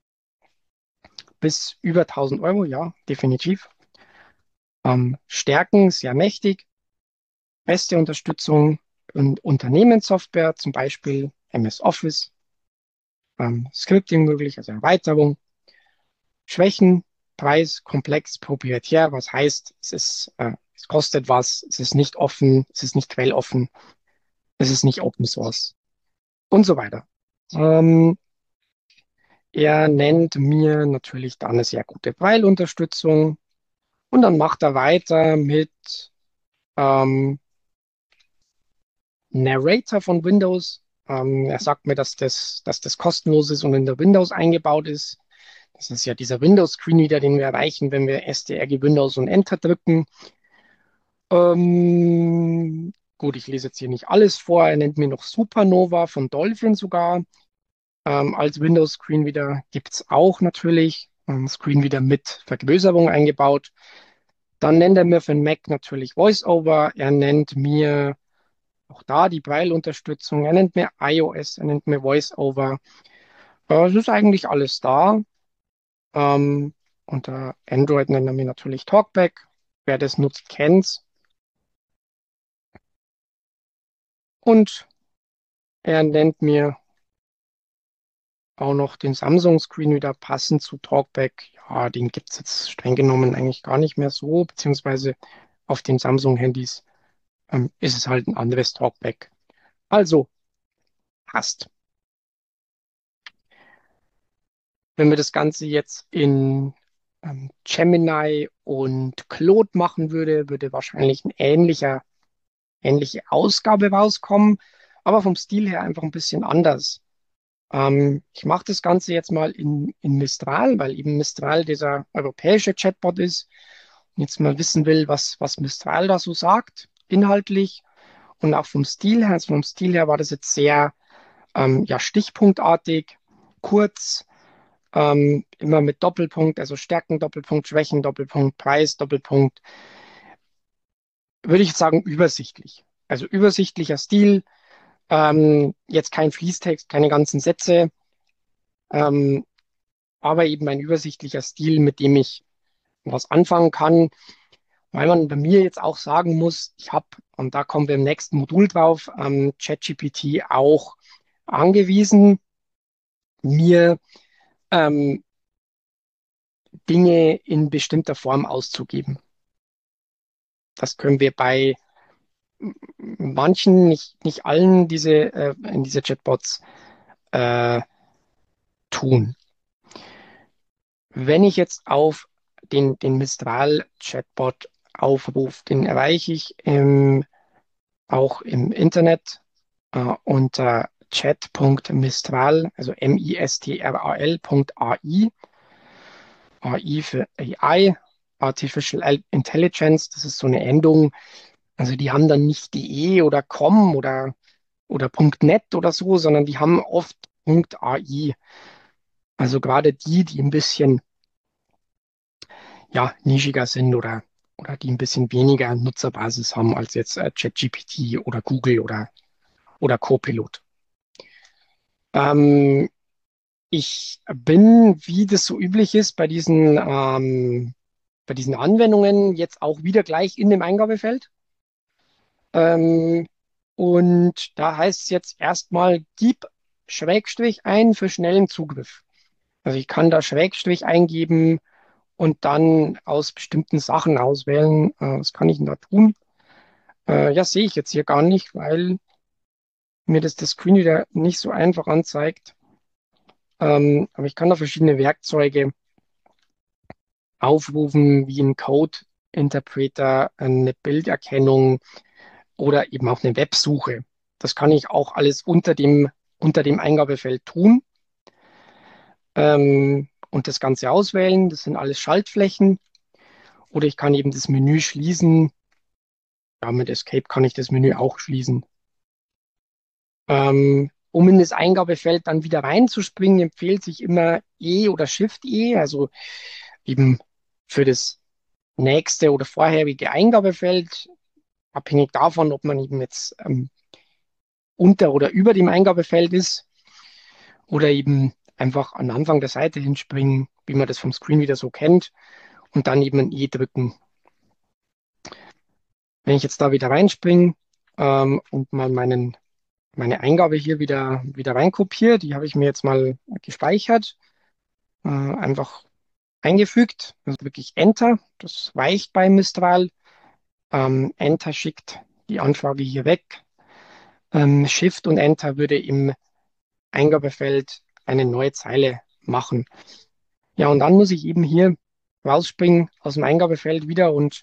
C: bis über 1.000 Euro, ja, definitiv. Stärken, sehr mächtig. Beste Unterstützung und Unternehmenssoftware, zum Beispiel MS Office. Scripting möglich, also Erweiterung. Schwächen, Preis, komplex, proprietär, was heißt, es kostet was, es ist nicht offen, es ist nicht quelloffen, es ist nicht Open Source und so weiter. Ähm, Er nennt mir natürlich dann eine sehr gute Braille-Unterstützung und dann macht er weiter mit ähm, Narrator von Windows. Er sagt mir, dass das kostenlos ist und in der Windows eingebaut ist. Das ist ja dieser Windows-Screenreader, den wir erreichen, wenn wir STRG Windows und Enter drücken. Gut, ich lese jetzt hier nicht alles vor. Er nennt mir noch Supernova von Dolphin sogar. Als Windows-Screenreader gibt es auch natürlich Screenreader mit Vergrößerung eingebaut. Dann nennt er mir für den Mac natürlich VoiceOver. Er nennt mir auch da die Braille-Unterstützung. Er nennt mir iOS, er nennt mir VoiceOver. Es ist eigentlich alles da. Unter Android nennt er mir natürlich Talkback. Wer das nutzt, kennt's. Und er nennt mir auch noch den Samsung Screenreader passend zu Talkback. Ja, den gibt es jetzt streng genommen eigentlich gar nicht mehr so, beziehungsweise auf den Samsung-Handys ist es halt ein anderes Talkback. Also, passt. Wenn wir das Ganze jetzt in Gemini und Claude machen würde, würde wahrscheinlich ein ähnliche Ausgabe rauskommen, aber vom Stil her einfach ein bisschen anders. Ich mache das Ganze jetzt mal in Mistral, weil eben Mistral dieser europäische Chatbot ist und jetzt mal wissen will, was Mistral da so sagt, inhaltlich und auch vom Stil her. Also vom Stil her war das jetzt sehr ja, stichpunktartig, kurz, immer mit Doppelpunkt, also Stärken, Doppelpunkt, Schwächen, Doppelpunkt, Preis, Doppelpunkt. Würde ich jetzt sagen, übersichtlich. Also übersichtlicher Stil, jetzt kein Fließtext, keine ganzen Sätze, ähm, aber eben ein übersichtlicher Stil, mit dem ich was anfangen kann, weil man bei mir jetzt auch sagen muss, ich habe, und da kommen wir im nächsten Modul drauf, ChatGPT auch angewiesen, mir ähm, Dinge in bestimmter Form auszugeben. Das können wir bei manchen, nicht allen in diese Chatbots äh, tun. Wenn ich jetzt auf den Mistral-Chatbot aufrufe, den erreiche ich auch im Internet unter chat.mistral, also mistral.ai, AI für AI, Artificial Intelligence, das ist so eine Endung. Also die haben dann nicht .de oder .com oder .net oder so, sondern die haben oft .ai. Also gerade die ein bisschen ja, nischiger sind oder die ein bisschen weniger Nutzerbasis haben als jetzt ChatGPT oder Google oder Copilot. Ähm, Ich bin, wie das so üblich ist, bei diesen Anwendungen jetzt auch wieder gleich in dem Eingabefeld. Ähm, und da heißt es jetzt erstmal, gib Schrägstrich ein für schnellen Zugriff. Also ich kann da Schrägstrich eingeben und dann aus bestimmten Sachen auswählen. Was kann ich denn da tun? Ja, sehe ich jetzt hier gar nicht, weil mir das Screen wieder nicht so einfach anzeigt. Aber ich kann da verschiedene Werkzeuge aufrufen, wie ein Code-Interpreter, eine Bilderkennung oder eben auch eine Websuche. Das kann ich auch alles unter dem Eingabefeld tun und das Ganze auswählen. Das sind alles Schaltflächen. Oder ich kann eben das Menü schließen. Ja, mit Escape kann ich das Menü auch schließen. Um in das Eingabefeld dann wieder reinzuspringen, empfiehlt sich immer E oder Shift E, also eben für das nächste oder vorherige Eingabefeld, abhängig davon, ob man eben jetzt unter oder über dem Eingabefeld ist oder eben einfach an Anfang der Seite hinspringen, wie man das vom Screen wieder so kennt, und dann eben ein E drücken. Wenn ich jetzt da wieder reinspringe und mal meine Eingabe hier wieder reinkopiere, die habe ich mir jetzt mal gespeichert, einfach eingefügt, also wirklich Enter, das reicht bei Mistral. Enter schickt die Anfrage hier weg. Shift und Enter würde im Eingabefeld eine neue Zeile machen. Ja, und dann muss ich eben hier rausspringen aus dem Eingabefeld wieder und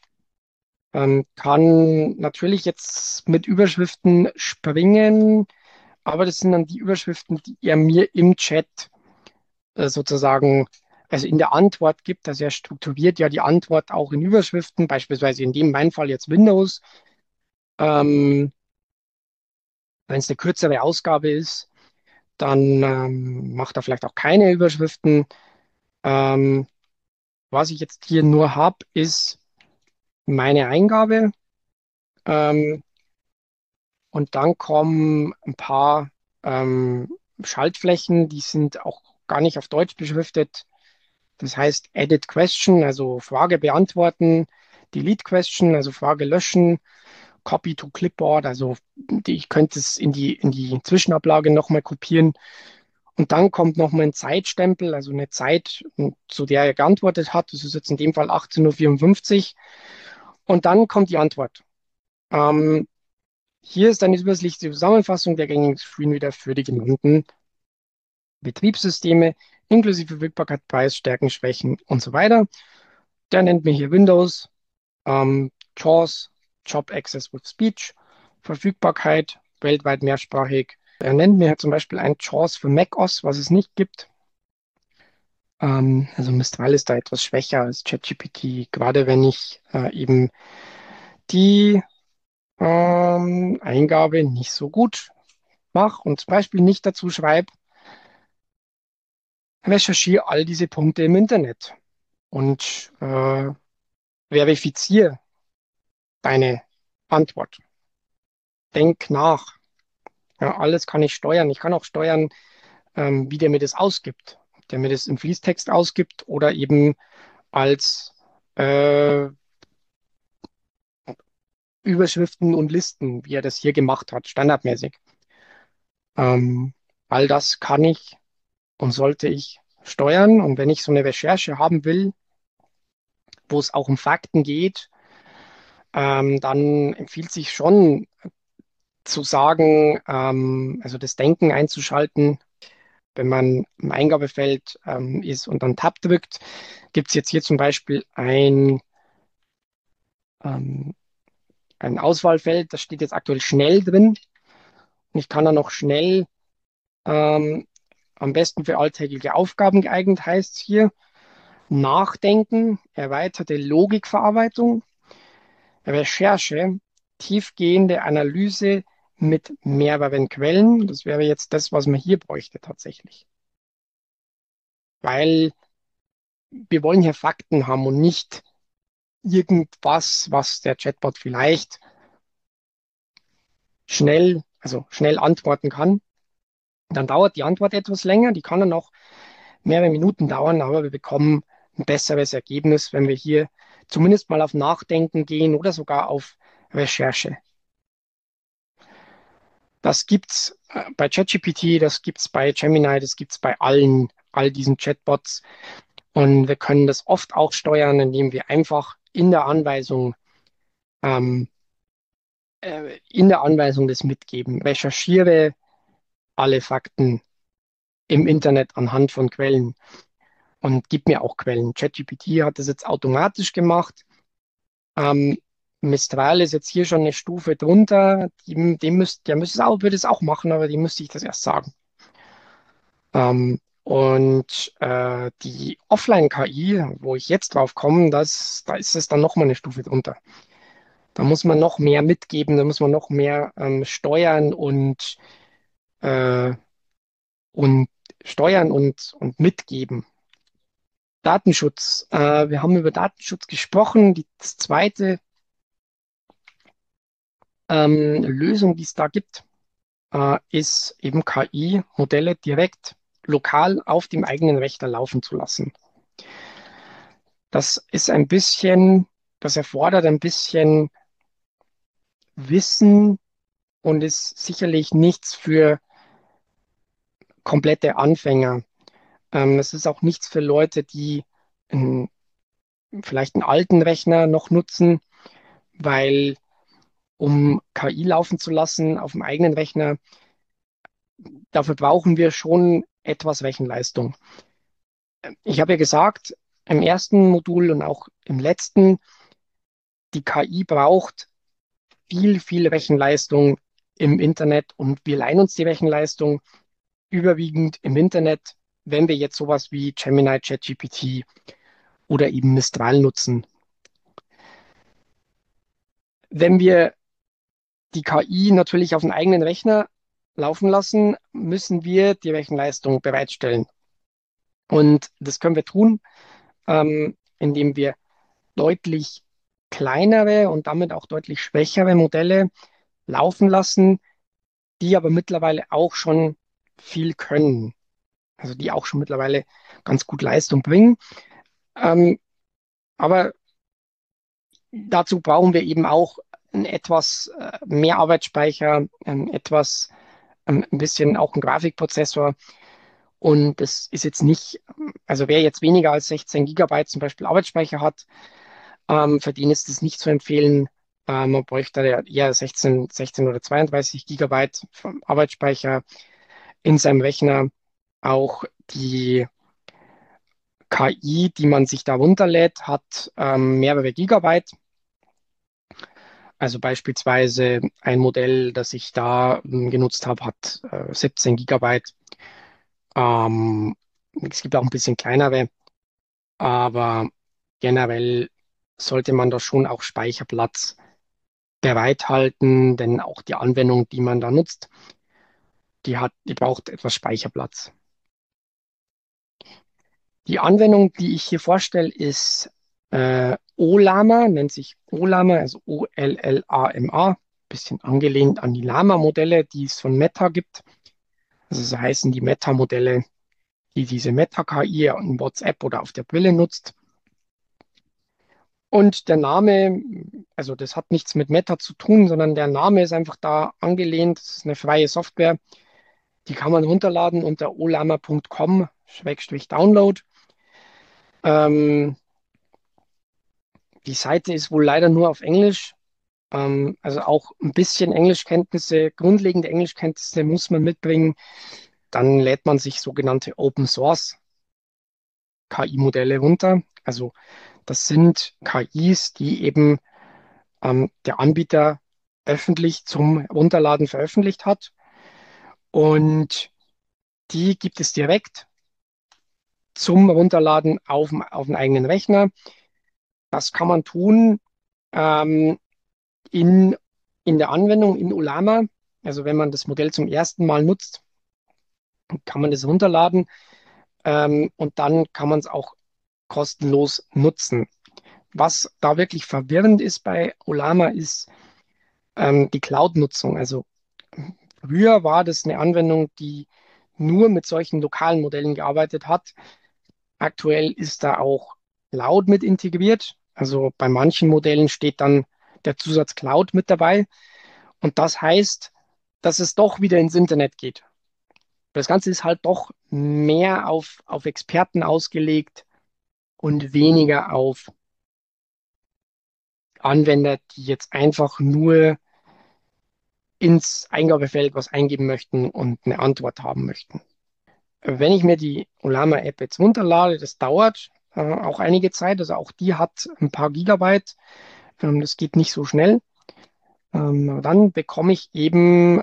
C: kann natürlich jetzt mit Überschriften springen, aber das sind dann die Überschriften, die er mir im Chat sozusagen, also in der Antwort gibt. Also er strukturiert ja die Antwort auch in Überschriften, beispielsweise in dem mein Fall jetzt Windows. Ähm, Wenn es eine kürzere Ausgabe ist, dann macht er vielleicht auch keine Überschriften. Ähm, Was ich jetzt hier nur habe, ist meine Eingabe. Ähm, und dann kommen ein paar Schaltflächen, die sind auch gar nicht auf Deutsch beschriftet. Das heißt Edit Question, also Frage beantworten, Delete Question, also Frage löschen, Copy to Clipboard, also ich könnte es in die Zwischenablage nochmal kopieren. Und dann kommt nochmal ein Zeitstempel, also eine Zeit, zu der er geantwortet hat. Das ist jetzt in dem Fall 18:54 Uhr. Und dann kommt die Antwort. Ähm, Hier ist eine übersichtliche Zusammenfassung der gängigen Screenreader für die genannten Betriebssysteme, inklusive Verfügbarkeit, Preis, Stärken, Schwächen und so weiter. Der nennt mir hier Windows, JAWS, Job Access with Speech, Verfügbarkeit, weltweit mehrsprachig. Er nennt mir hier zum Beispiel ein JAWS für macOS, was es nicht gibt. Also Mistral ist da etwas schwächer als ChatGPT, gerade wenn ich eben die Eingabe nicht so gut mache und zum Beispiel nicht dazu schreibe, recherchiere all diese Punkte im Internet und verifiziere deine Antwort. Denk nach. Ja, alles kann ich steuern. Ich kann auch steuern, wie der mir das ausgibt. Ob der mir das im Fließtext ausgibt oder eben als Überschriften und Listen, wie er das hier gemacht hat, standardmäßig. Ähm, All das kann ich und sollte ich steuern. Und wenn ich so eine Recherche haben will, wo es auch um Fakten geht, dann empfiehlt sich schon zu sagen, also das Denken einzuschalten. Wenn man im Eingabefeld ist und dann Tab drückt, gibt es jetzt hier zum Beispiel ähm, ein Auswahlfeld, das steht jetzt aktuell schnell drin. Und ich kann dann noch schnell, ähm, am besten für alltägliche Aufgaben geeignet, heißt es hier, Nachdenken, erweiterte Logikverarbeitung, Recherche, tiefgehende Analyse mit mehreren Quellen. Das wäre jetzt das, was man hier bräuchte tatsächlich. Weil wir wollen hier Fakten haben und nicht irgendwas, was der Chatbot vielleicht also schnell antworten kann. Dann dauert die Antwort etwas länger, die kann dann auch mehrere Minuten dauern, aber wir bekommen ein besseres Ergebnis, wenn wir hier zumindest mal auf Nachdenken gehen oder sogar auf Recherche. Das gibt's bei ChatGPT, das gibt's bei Gemini, das gibt's bei all diesen Chatbots. Und wir können das oft auch steuern, indem wir einfach ähm, in der Anweisung das mitgeben. Recherchiere alle Fakten im Internet anhand von Quellen und gib mir auch Quellen. ChatGPT hat das jetzt automatisch gemacht. Ähm, Mistral ist jetzt hier schon eine Stufe drunter. Der müsste es auch, würde es auch machen, aber dem müsste ich das erst sagen. Die Offline-KI, wo ich jetzt drauf komme, da ist es dann nochmal eine Stufe drunter. Da muss man noch mehr mitgeben, da muss man noch mehr steuern äh, und und mitgeben. Datenschutz. Wir haben über Datenschutz gesprochen. Das zweite Lösung, die es da gibt, ist eben KI-Modelle direkt lokal auf dem eigenen Rechner laufen zu lassen. Das ist das erfordert ein bisschen Wissen und ist sicherlich nichts für komplette Anfänger. Es ist auch nichts für Leute, die einen, vielleicht einen alten Rechner noch nutzen, weil um KI laufen zu lassen auf dem eigenen Rechner, dafür brauchen wir schon etwas Rechenleistung. Ich habe ja gesagt, im ersten Modul und auch im letzten, die KI braucht viel Rechenleistung im Internet und wir leihen uns die Rechenleistung überwiegend im Internet, wenn wir jetzt sowas wie Gemini, ChatGPT oder eben Mistral nutzen. Wenn wir die KI natürlich auf dem eigenen Rechner laufen lassen, müssen wir die Rechenleistung bereitstellen. Und das können wir tun, indem wir deutlich kleinere und damit auch deutlich schwächere Modelle laufen lassen, die aber mittlerweile auch schon viel können. Also die auch schon mittlerweile ganz gut Leistung bringen. Ähm, aber dazu brauchen wir eben auch etwas mehr Arbeitsspeicher, ein bisschen auch einen Grafikprozessor. Und das ist jetzt nicht, also wer jetzt weniger als 16 Gigabyte zum Beispiel Arbeitsspeicher hat, für den ist es nicht zu empfehlen. Man bräuchte da eher 16 oder 32 Gigabyte vom Arbeitsspeicher in seinem Rechner. Auch die KI, die man sich da runterlädt, hat mehrere Gigabyte. Also beispielsweise ein Modell, das ich da genutzt habe, hat 17 Gigabyte. Ähm, Es gibt auch ein bisschen kleinere, aber generell sollte man da schon auch Speicherplatz bereithalten, denn auch die Anwendung, die man da nutzt, die braucht etwas Speicherplatz. Die Anwendung, die ich hier vorstelle, ist OLAMA, nennt sich OLAMA, also OLLAMA, bisschen angelehnt an die Lama-Modelle, die es von Meta gibt. Also so heißen die Meta-Modelle, die diese Meta-KI in WhatsApp oder auf der Brille nutzt. Und der Name, also das hat nichts mit Meta zu tun, sondern der Name ist einfach da angelehnt. Das ist eine freie Software. Die kann man runterladen unter olama.com/download. Ähm, Die Seite ist wohl leider nur auf Englisch. Also auch ein bisschen Englischkenntnisse, grundlegende Englischkenntnisse muss man mitbringen. Dann lädt man sich sogenannte Open Source KI-Modelle runter. Also das sind KIs, die eben der Anbieter öffentlich zum Runterladen veröffentlicht hat. Und die gibt es direkt zum Runterladen auf dem eigenen Rechner. Das kann man tun ähm, in, in der Anwendung in Ulama. Also wenn man das Modell zum ersten Mal nutzt, kann man das runterladen und dann kann man es auch kostenlos nutzen. Was da wirklich verwirrend ist bei Ulama, ist die Cloud-Nutzung. Also früher war das eine Anwendung, die nur mit solchen lokalen Modellen gearbeitet hat. Aktuell ist da auch Cloud mit integriert. Also bei manchen Modellen steht dann der Zusatz Cloud mit dabei. Und das heißt, dass es doch wieder ins Internet geht. Das Ganze ist halt doch mehr auf Experten ausgelegt und weniger auf Anwender, die jetzt einfach nur ins Eingabefeld was eingeben möchten und eine Antwort haben möchten. Wenn ich mir die Ulama-App jetzt runterlade, das dauert auch einige Zeit. Also auch die hat ein paar Gigabyte. Das geht nicht so schnell. Dann bekomme ich eben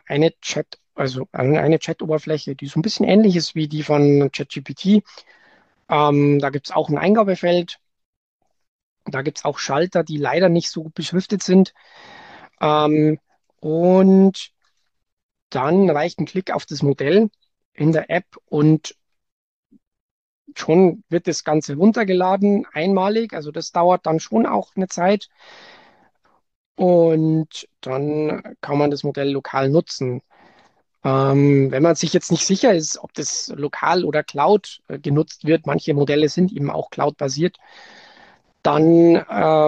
C: eine Chat-Oberfläche, die so ein bisschen ähnlich ist wie die von ChatGPT. Da gibt es auch ein Eingabefeld. Da gibt es auch Schalter, die leider nicht so gut beschriftet sind. Ähm, und dann reicht ein Klick auf das Modell in der App und schon wird das Ganze runtergeladen, einmalig. Also das dauert dann schon auch eine Zeit. Und dann kann man das Modell lokal nutzen. Wenn man sich jetzt nicht sicher ist, ob das lokal oder Cloud genutzt wird, manche Modelle sind eben auch Cloud-basiert, dann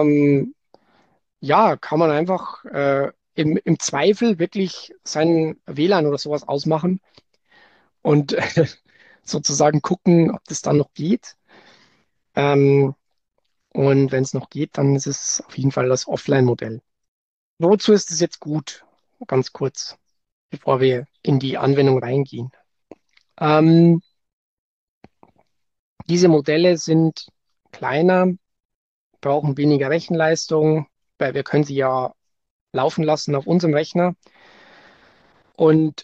C: ja, kann man einfach im Zweifel wirklich seinen WLAN oder sowas ausmachen und sozusagen gucken, ob das dann noch geht. Ähm, und wenn es noch geht, dann ist es auf jeden Fall das Offline-Modell. Wozu ist es jetzt gut? Ganz kurz, bevor wir in die Anwendung reingehen. Ähm, diese Modelle sind kleiner, brauchen weniger Rechenleistung, weil wir können sie ja laufen lassen auf unserem Rechner und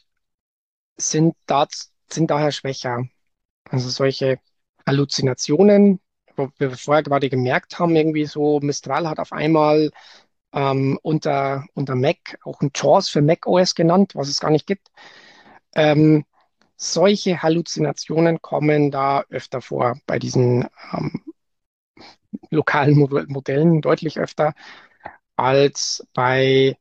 C: sind daher schwächer. Also solche Halluzinationen, wo wir vorher gerade gemerkt haben, irgendwie so Mistral hat auf einmal unter Mac auch ein JAWS für Mac OS genannt, was es gar nicht gibt. Ähm, solche Halluzinationen kommen da öfter vor bei diesen lokalen Modellen, deutlich öfter als bei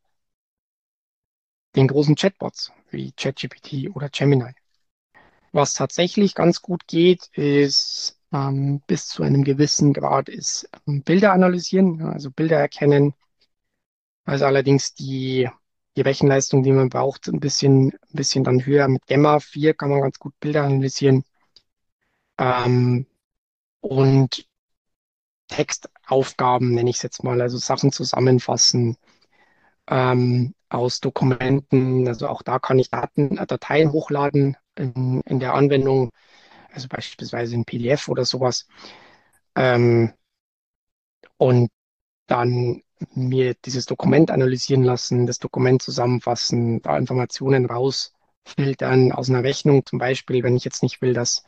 C: den großen Chatbots wie ChatGPT oder Gemini. Was tatsächlich ganz gut geht, ist bis zu einem gewissen Grad ist Bilder analysieren, ja, also Bilder erkennen. Also allerdings die Rechenleistung, die man braucht, ein bisschen dann höher. Mit Gemma 4 kann man ganz gut Bilder analysieren. Ähm, und Textaufgaben nenne ich es jetzt mal, also Sachen zusammenfassen aus Dokumenten. Also auch da kann ich Dateien hochladen in der Anwendung, also beispielsweise in PDF oder sowas. Ähm, und dann mir dieses Dokument analysieren lassen, das Dokument zusammenfassen, da Informationen rausfiltern aus einer Rechnung zum Beispiel, wenn ich jetzt nicht will, dass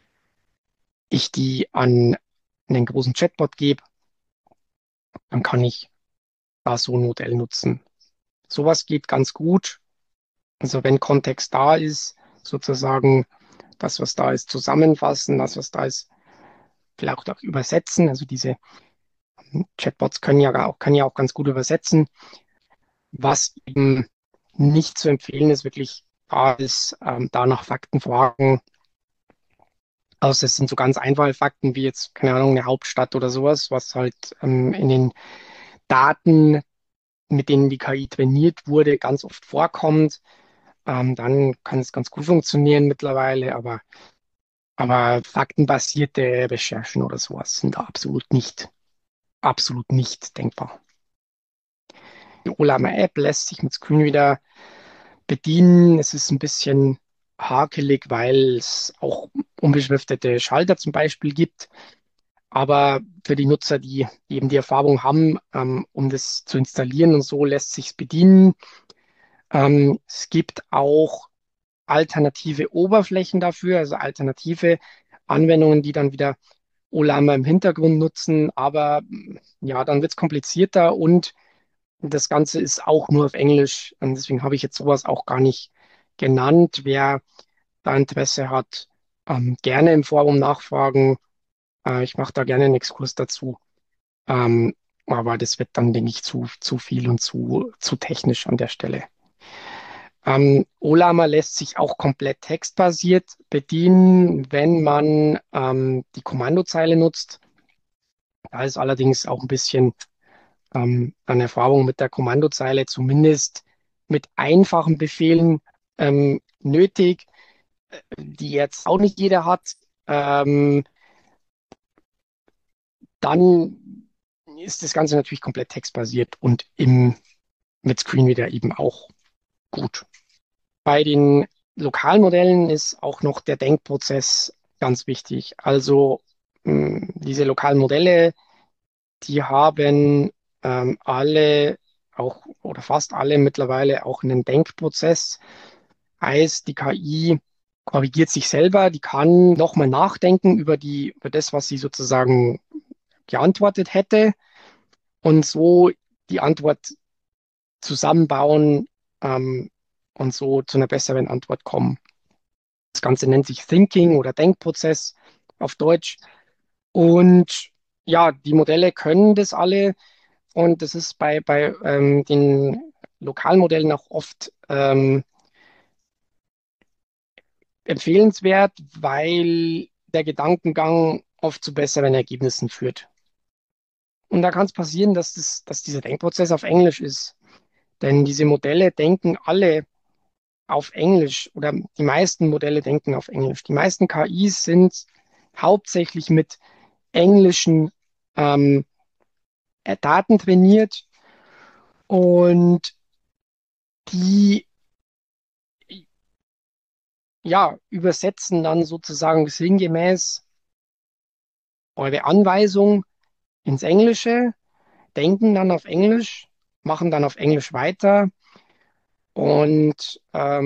C: ich die an einen großen Chatbot gebe, dann kann ich da so ein Modell nutzen. Sowas geht ganz gut. Also wenn Kontext da ist, sozusagen das, was da ist, zusammenfassen, das, was da ist, vielleicht auch übersetzen. Also diese Chatbots können ja auch ganz gut übersetzen. Was eben nicht zu empfehlen ist, wirklich da ist, da nach Fakten fragen. Also es sind so ganz einfache Fakten wie jetzt, keine Ahnung, eine Hauptstadt oder sowas, was halt in den Daten, mit denen die KI trainiert wurde, ganz oft vorkommt. Dann kann es ganz gut funktionieren mittlerweile, aber faktenbasierte Recherchen oder sowas sind da absolut nicht denkbar. Die Ollama App lässt sich mit Screenreader bedienen. Es ist ein bisschen hakelig, weil es auch unbeschriftete Schalter zum Beispiel gibt. Aber für die Nutzer, die eben die Erfahrung haben, um das zu installieren und so, lässt sich bedienen. Es gibt auch alternative Oberflächen dafür, also alternative Anwendungen, die dann wieder Ollama im Hintergrund nutzen. Aber ja, dann wird es komplizierter und das Ganze ist auch nur auf Englisch. Und deswegen habe ich jetzt sowas auch gar nicht genannt. Wer da Interesse hat, gerne im Forum nachfragen. Ich mache da gerne einen Exkurs dazu. Ähm, aber das wird dann, denke ich, zu viel und zu technisch an der Stelle. Olama lässt sich auch komplett textbasiert bedienen, wenn man die Kommandozeile nutzt. Da ist allerdings auch ein bisschen an Erfahrung mit der Kommandozeile, zumindest mit einfachen Befehlen nötig, die jetzt auch nicht jeder hat. Ähm, Dann ist das Ganze natürlich komplett textbasiert und mit Screenreader eben auch gut. Bei den Lokalmodellen ist auch noch der Denkprozess ganz wichtig. Also diese lokalen Modelle, die haben alle auch oder fast alle mittlerweile auch einen Denkprozess. Heißt, die KI korrigiert sich selber, die kann nochmal nachdenken über das, was sie sozusagen geantwortet hätte und so die Antwort zusammenbauen ähm, und so zu einer besseren Antwort kommen. Das Ganze nennt sich Thinking oder Denkprozess auf Deutsch. Und ja, die Modelle können das alle. Und das ist bei den Lokalmodellen auch oft empfehlenswert, weil der Gedankengang oft zu besseren Ergebnissen führt. Und da kann es passieren, dass dieser Denkprozess auf Englisch ist. Denn diese Modelle denken alle auf Englisch oder die meisten Modelle denken auf Englisch. Die meisten KIs sind hauptsächlich mit englischen ähm, Daten trainiert und die ja, übersetzen dann sozusagen sinngemäß eure Anweisung ins Englische, denken dann auf Englisch, machen dann auf Englisch weiter und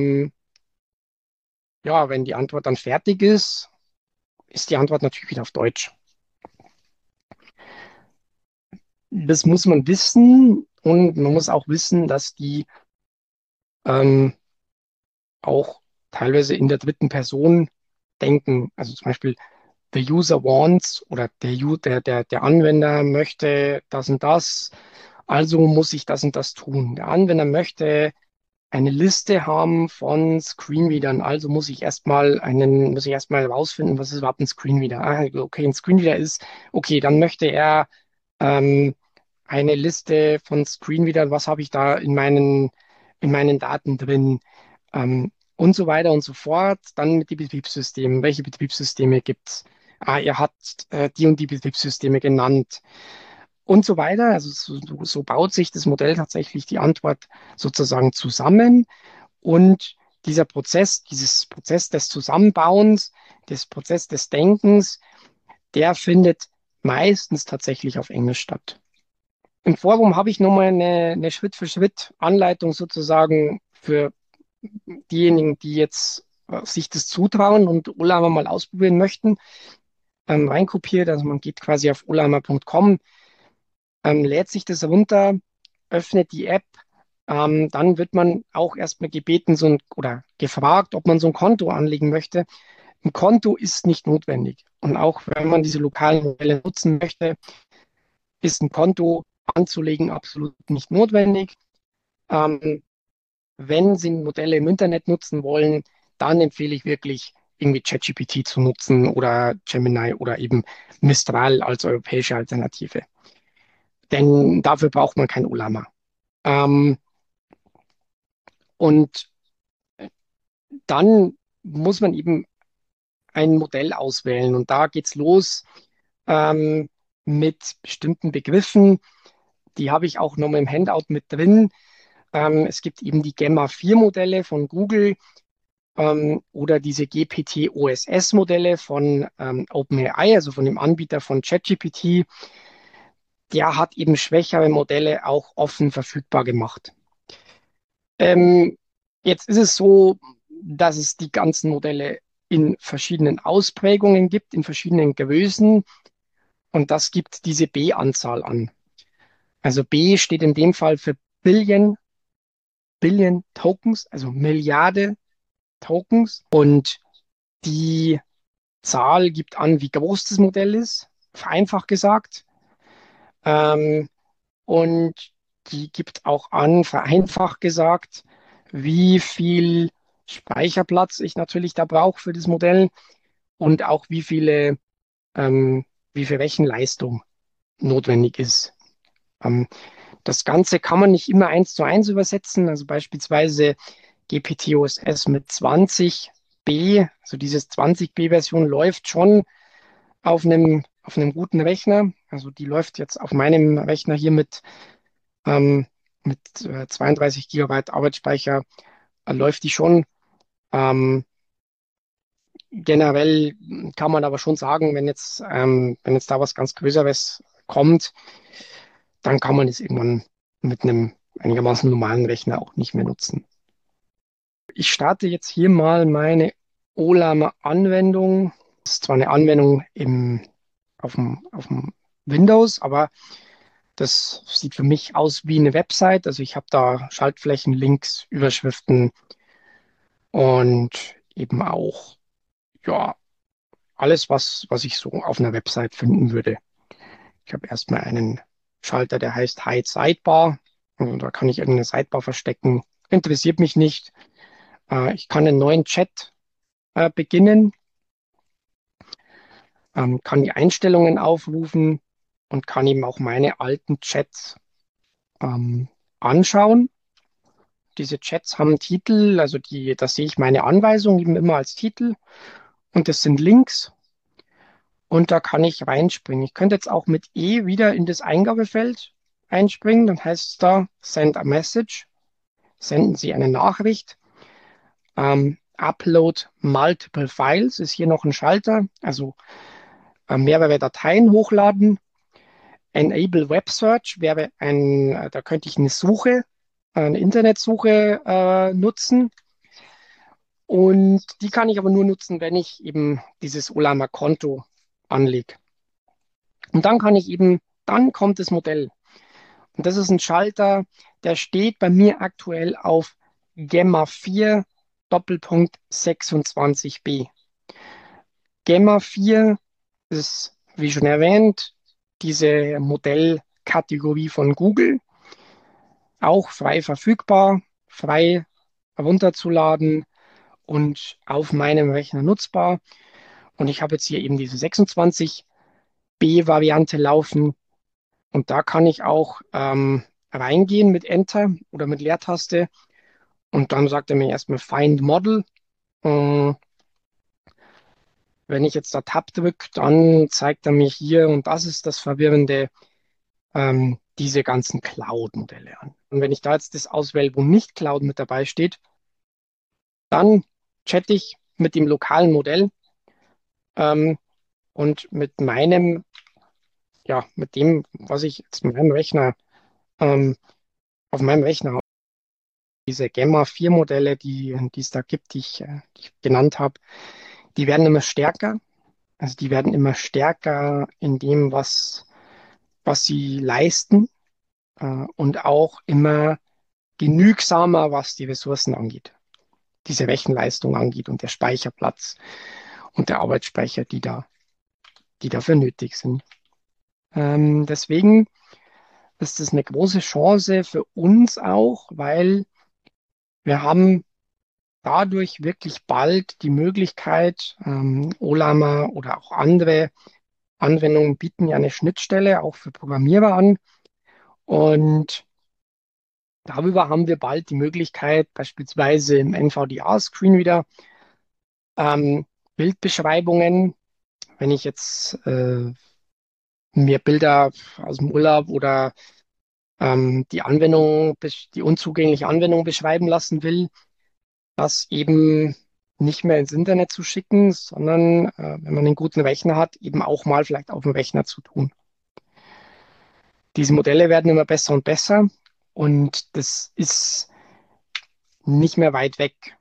C: ja, wenn die Antwort dann fertig ist, ist die Antwort natürlich wieder auf Deutsch. Das muss man wissen und man muss auch wissen, dass die ähm, auch teilweise in der dritten Person denken. Also zum Beispiel the user wants oder der Anwender möchte das und das, also muss ich das und das tun. Der Anwender möchte eine Liste haben von Screenreadern, also muss ich erstmal herausfinden, was ist überhaupt ein Screenreader. Ah, okay, ein Screenreader ist, okay, dann möchte er ähm, eine Liste von Screenreadern, was habe ich da in meinen Daten drin und so weiter und so fort. Dann mit den Betriebssystemen. Welche Betriebssysteme gibt es? Ah, er hat die und die Betriebssysteme genannt und so weiter. Also so baut sich das Modell tatsächlich die Antwort sozusagen zusammen und dieses Prozess des Zusammenbauens, des Prozess des Denkens, der findet meistens tatsächlich auf Englisch statt. Im Forum habe ich nochmal eine Schritt-für-Schritt-Anleitung sozusagen für diejenigen, die jetzt sich das zutrauen und Ollama mal ausprobieren möchten, reinkopiert. Also man geht quasi auf ollama.com, lädt sich das runter, öffnet die App, dann wird man auch erstmal gebeten oder gefragt, ob man so ein Konto anlegen möchte. Ein Konto ist nicht notwendig. Und auch wenn man diese lokalen Modelle nutzen möchte, ist ein Konto anzulegen absolut nicht notwendig. Ähm, Wenn Sie Modelle im Internet nutzen wollen, dann empfehle ich wirklich, irgendwie ChatGPT zu nutzen oder Gemini oder eben Mistral als europäische Alternative. Denn dafür braucht man kein Ulama. Ähm, und dann muss man eben ein Modell auswählen. Und da geht's los mit bestimmten Begriffen. Die habe ich auch nochmal im Handout mit drin. Es gibt eben die Gemma 4 Modelle von Google oder diese GPT-OSS-Modelle von OpenAI, also von dem Anbieter von ChatGPT. Der hat eben schwächere Modelle auch offen verfügbar gemacht. Ähm, Jetzt ist es so, dass es die ganzen Modelle in verschiedenen Ausprägungen gibt, in verschiedenen Größen, und das gibt diese B-Anzahl an. Also B steht in dem Fall für Billion Tokens, also Milliarde Tokens. Und die Zahl gibt an, wie groß das Modell ist, vereinfacht gesagt. Ähm, und die gibt auch an, vereinfacht gesagt, wie viel Speicherplatz ich natürlich da brauche für das Modell und auch wie viel Rechenleistung notwendig ist. Ähm, Das Ganze kann man nicht immer eins zu eins übersetzen. Also beispielsweise GPT-OSS mit 20b, also diese 20b-Version läuft schon auf einem guten Rechner. Also die läuft jetzt auf meinem Rechner hier ähm, mit 32 Gigabyte Arbeitsspeicher, läuft die schon. Ähm, Generell kann man aber schon sagen, wenn jetzt da was ganz Größeres kommt, dann kann man es irgendwann mit einem einigermaßen normalen Rechner auch nicht mehr nutzen. Ich starte jetzt hier mal meine Olamer Anwendung. Das ist zwar eine Anwendung auf dem Windows, aber das sieht für mich aus wie eine Website. Also ich habe da Schaltflächen, Links, Überschriften und eben auch, ja, alles, was ich so auf einer Website finden würde. Ich habe erstmal einen Schalter, der heißt Hide Sidebar. Also da kann ich irgendeine Sidebar verstecken. Interessiert mich nicht. Ich kann einen neuen Chat beginnen, kann die Einstellungen aufrufen und kann eben auch meine alten Chats ähm, anschauen. Diese Chats haben Titel, da sehe ich meine Anweisungen eben immer als Titel, und das sind Links, und da kann ich reinspringen. Ich könnte jetzt auch mit E wieder in das Eingabefeld einspringen, dann heißt es da Send a Message, senden Sie eine Nachricht. Upload Multiple Files ist hier noch ein Schalter, also mehrere Dateien hochladen. Enable Web Search da könnte ich eine Internetsuche nutzen. Und die kann ich aber nur nutzen, wenn ich eben dieses Olama Konto anlege. Und dann kommt das Modell. Und das ist ein Schalter, der steht bei mir aktuell auf Gemma 4 Doppelpunkt 26b. Gemma 4 ist, wie schon erwähnt, diese Modellkategorie von Google, auch frei verfügbar, frei herunterzuladen und auf meinem Rechner nutzbar. Und ich habe jetzt hier eben diese 26b-Variante laufen. Und da kann ich auch reingehen mit Enter oder mit Leertaste. Und dann sagt er mir erstmal Find Model. Äh, Wenn ich jetzt da Tab drücke, dann zeigt er mir hier, und das ist das Verwirrende, diese ganzen Cloud-Modelle an. Und wenn ich da jetzt das auswähle, wo nicht Cloud mit dabei steht, dann chatte ich mit dem lokalen Modell ähm, und mit dem, was ich jetzt mit meinem Rechner, ähm, auf meinem Rechner habe. Diese Gemma 4 Modelle, die es da gibt, die ich genannt habe, die werden immer stärker. Also die werden immer stärker in dem, was sie leisten, und auch immer genügsamer, was die Ressourcen angeht, diese Rechenleistung angeht und der Speicherplatz und der Arbeitsspeicher, die dafür nötig sind. Deswegen ist es eine große Chance für uns auch, weil wir haben dadurch wirklich bald die Möglichkeit, Olama oder auch andere Anwendungen bieten ja eine Schnittstelle auch für Programmierer an. Und darüber haben wir bald die Möglichkeit, beispielsweise im NVDA-Screenreader Bildbeschreibungen, wenn ich jetzt mir Bilder aus dem Urlaub oder die Anwendung, die unzugängliche Anwendung beschreiben lassen will, das eben nicht mehr ins Internet zu schicken, sondern wenn man einen guten Rechner hat, eben auch mal vielleicht auf dem Rechner zu tun. Diese Modelle werden immer besser und besser und das ist nicht mehr weit weg.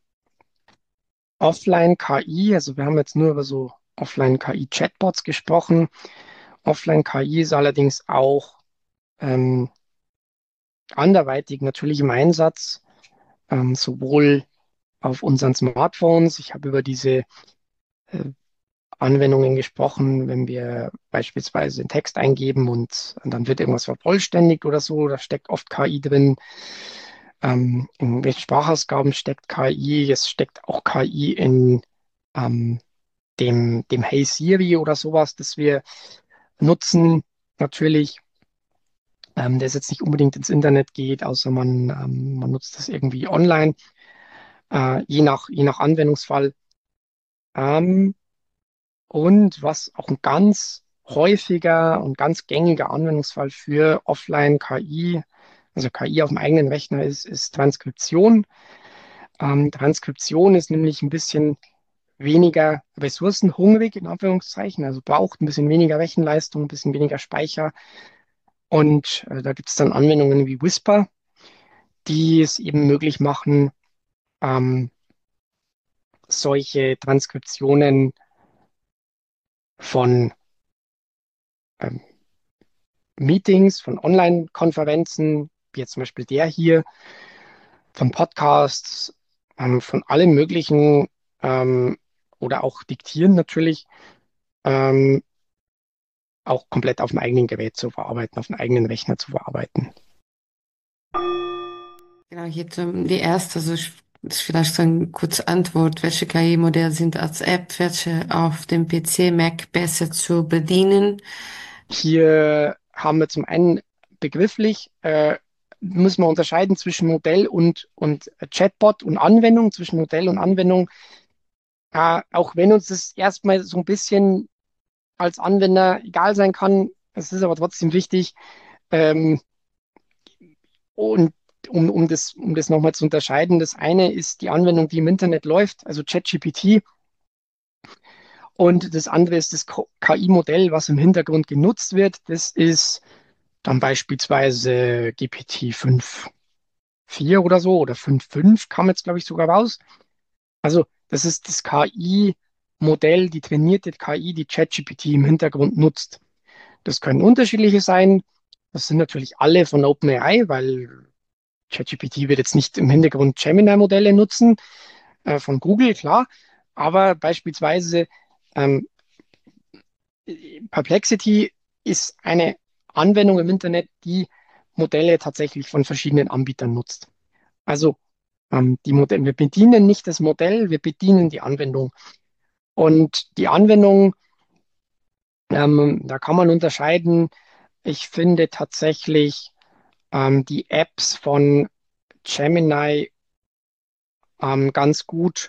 C: Offline-KI, also wir haben jetzt nur über so Offline-KI-Chatbots gesprochen. Offline-KI ist allerdings auch ähm, anderweitig natürlich im Einsatz, sowohl auf unseren Smartphones. Ich habe über diese äh, Anwendungen gesprochen, wenn wir beispielsweise einen Text eingeben und dann wird irgendwas vervollständigt oder so, da steckt oft KI drin. In irgendwelchen Sprachausgaben steckt KI, es steckt auch KI in ähm, dem Hey Siri oder sowas, das wir nutzen. Natürlich, das jetzt nicht unbedingt ins Internet geht, außer man nutzt das irgendwie online, je nach Anwendungsfall. Ähm, und was auch ein ganz häufiger und ganz gängiger Anwendungsfall für Offline-KI, also KI auf dem eigenen Rechner ist Transkription. Transkription ist nämlich ein bisschen weniger ressourcenhungrig, in Anführungszeichen, also braucht ein bisschen weniger Rechenleistung, ein bisschen weniger Speicher. Und da gibt es dann Anwendungen wie Whisper, die es eben möglich machen, ähm, solche Transkriptionen von ähm, Meetings, von Online-Konferenzen, wie jetzt zum Beispiel der hier, von Podcasts, von allem Möglichen oder auch Diktieren natürlich, ähm, auch komplett auf dem eigenen Gerät zu verarbeiten, auf dem eigenen Rechner zu verarbeiten.
D: Genau, hier die erste, also ist vielleicht so eine kurze Antwort. Welche KI-Modelle sind als App, welche auf dem PC, Mac besser zu bedienen?
C: Hier haben wir zum einen begrifflich, müssen wir unterscheiden zwischen Modell und Chatbot und Anwendung, zwischen Modell und Anwendung. Auch wenn uns das erstmal so ein bisschen als Anwender egal sein kann, es ist aber trotzdem wichtig. Ähm, und um das nochmal zu unterscheiden, das eine ist die Anwendung, die im Internet läuft, also ChatGPT, und das andere ist das KI-Modell, was im Hintergrund genutzt wird. Das ist dann beispielsweise GPT 5.4 oder so oder 5.5 kam jetzt, glaube ich, sogar raus. Also das ist das KI-Modell, die trainierte KI, die ChatGPT im Hintergrund nutzt. Das können unterschiedliche sein. Das sind natürlich alle von OpenAI, weil ChatGPT wird jetzt nicht im Hintergrund Gemini-Modelle nutzen, von Google, klar. Aber beispielsweise ähm, Perplexity ist eine Anwendung im Internet, die Modelle tatsächlich von verschiedenen Anbietern nutzt. Also die Modelle, wir bedienen nicht das Modell, wir bedienen die Anwendung. Und die Anwendung, da kann man unterscheiden. Ich finde tatsächlich die Apps von Gemini ganz gut.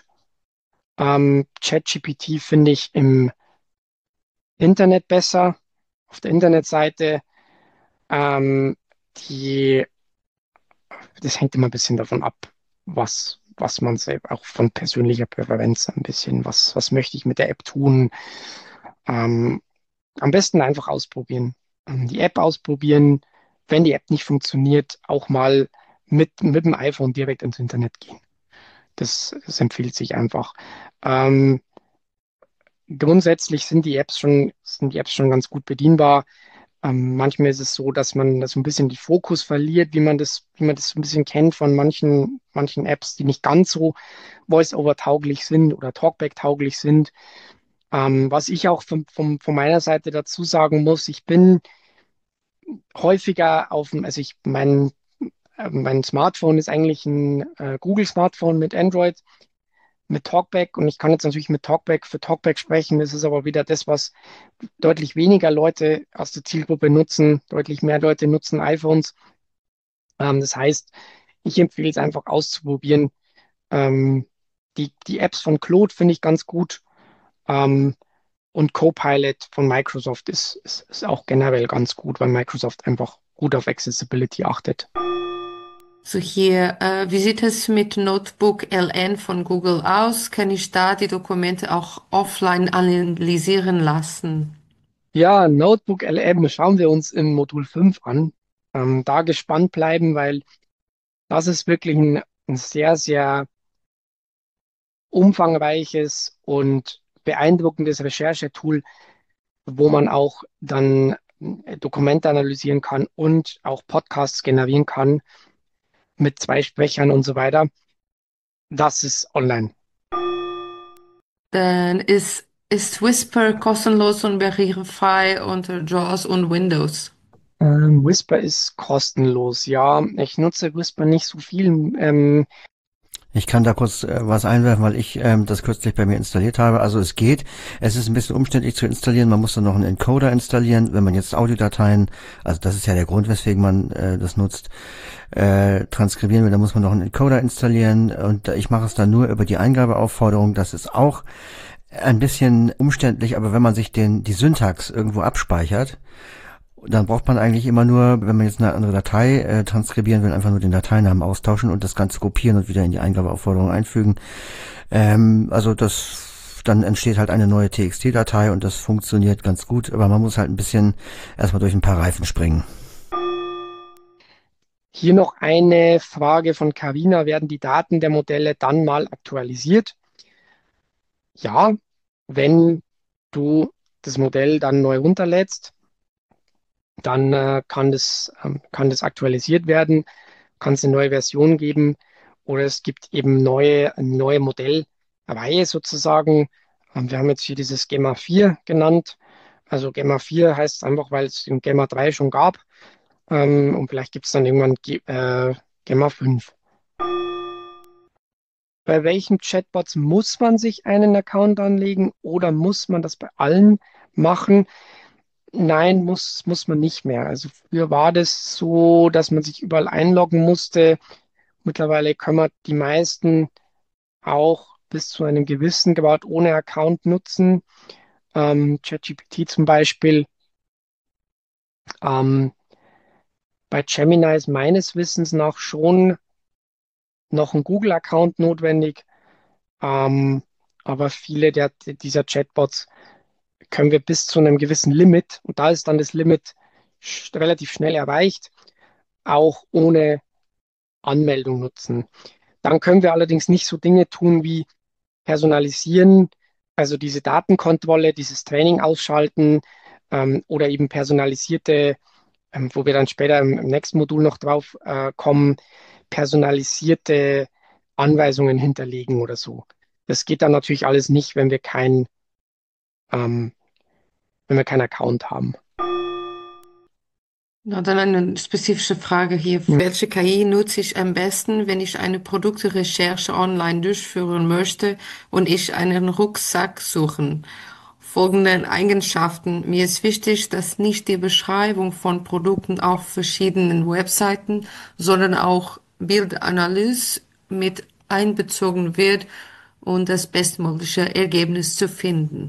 C: ChatGPT finde ich im Internet besser, auf der Internetseite. Ähm, die, das hängt immer ein bisschen davon ab, was man selbst, auch von persönlicher Präferenz ein bisschen, was möchte ich mit der App tun. Ähm, Am besten einfach ausprobieren. Die App ausprobieren. Wenn die App nicht funktioniert, auch mal mit dem iPhone direkt ins Internet gehen. Das empfiehlt sich einfach. Ähm, Grundsätzlich sind die Apps schon ganz gut bedienbar. Manchmal ist es so, dass man das so ein bisschen die Fokus verliert, wie man das so ein bisschen kennt von manchen Apps, die nicht ganz so Voice-over-tauglich sind oder Talkback-tauglich sind. Was ich auch von meiner Seite dazu sagen muss, ich bin häufiger also mein Smartphone ist eigentlich ein Google-Smartphone mit Android, mit Talkback und ich kann jetzt natürlich mit Talkback für Talkback sprechen. Das ist aber wieder das, was deutlich weniger Leute aus der Zielgruppe nutzen. Deutlich mehr Leute nutzen iPhones. Das heißt, ich empfehle es einfach auszuprobieren. Ähm, die Apps von Claude finde ich ganz gut. Ähm, und Copilot von Microsoft ist auch generell ganz gut, weil Microsoft einfach gut auf Accessibility achtet.
D: So hier, wie sieht es mit Notebook LN von Google aus? Kann ich da die Dokumente auch offline analysieren lassen?
C: Ja, Notebook LM schauen wir uns im Modul 5 an. Da gespannt bleiben, weil das ist wirklich ein sehr, sehr umfangreiches und beeindruckendes Recherchetool, wo man auch dann Dokumente analysieren kann und auch Podcasts generieren kann mit 2 Sprechern und so weiter. Das ist online.
D: Dann ist Whisper kostenlos und barrierefrei unter JAWS und Windows.
C: Whisper ist kostenlos, ja. Ich nutze Whisper nicht so viel.
A: Ich kann da kurz was einwerfen, weil ich das kürzlich bei mir installiert habe. Also es geht. Es ist ein bisschen umständlich zu installieren. Man muss dann noch einen Encoder installieren, wenn man jetzt Audiodateien, also das ist ja der Grund, weswegen man das nutzt, transkribieren will, dann muss man noch einen Encoder installieren. Und ich mache es dann nur über die Eingabeaufforderung. Das ist auch ein bisschen umständlich, aber wenn man sich die Syntax irgendwo abspeichert, dann braucht man eigentlich immer nur, wenn man jetzt eine andere Datei transkribieren will, einfach nur den Dateinamen austauschen und das Ganze kopieren und wieder in die Eingabeaufforderung einfügen. Also dann entsteht halt eine neue TXT-Datei und das funktioniert ganz gut, aber man muss halt ein bisschen erstmal durch ein paar Reifen springen.
C: Hier noch eine Frage von Carina. Werden die Daten der Modelle dann mal aktualisiert? Ja, wenn du das Modell dann neu runterlädst, dann kann das aktualisiert werden, kann es eine neue Version geben oder es gibt eben eine neue Modellreihe sozusagen. Wir haben jetzt hier dieses Gemma 4 genannt. Also Gemma 4 heißt es einfach, weil es den Gemma 3 schon gab. Und vielleicht gibt es dann irgendwann Gemma 5. Bei welchen Chatbots muss man sich einen Account anlegen oder muss man das bei allen machen? Nein, muss man nicht mehr. Also früher war das so, dass man sich überall einloggen musste. Mittlerweile können wir die meisten auch bis zu einem gewissen Grad ohne Account nutzen. ChatGPT zum Beispiel. Ähm, Bei Gemini ist meines Wissens nach schon noch ein Google-Account notwendig. Ähm, aber viele dieser Chatbots können wir bis zu einem gewissen Limit, und da ist dann das Limit relativ schnell erreicht, auch ohne Anmeldung nutzen. Dann können wir allerdings nicht so Dinge tun wie personalisieren, also diese Datenkontrolle, dieses Training ausschalten oder eben personalisierte, wo wir dann später im nächsten Modul noch drauf kommen, personalisierte Anweisungen hinterlegen oder so. Das geht dann natürlich alles nicht, ähm, wenn wir keinen Account haben.
D: Na, dann eine spezifische Frage hier.
C: Ja.
D: Welche KI nutze ich am besten, wenn ich eine Produkterecherche online durchführen möchte und ich einen Rucksack suchen? Folgende Eigenschaften. Mir ist wichtig, dass nicht die Beschreibung von Produkten auf verschiedenen Webseiten, sondern auch Bildanalyse mit einbezogen wird und das bestmögliche Ergebnis zu finden.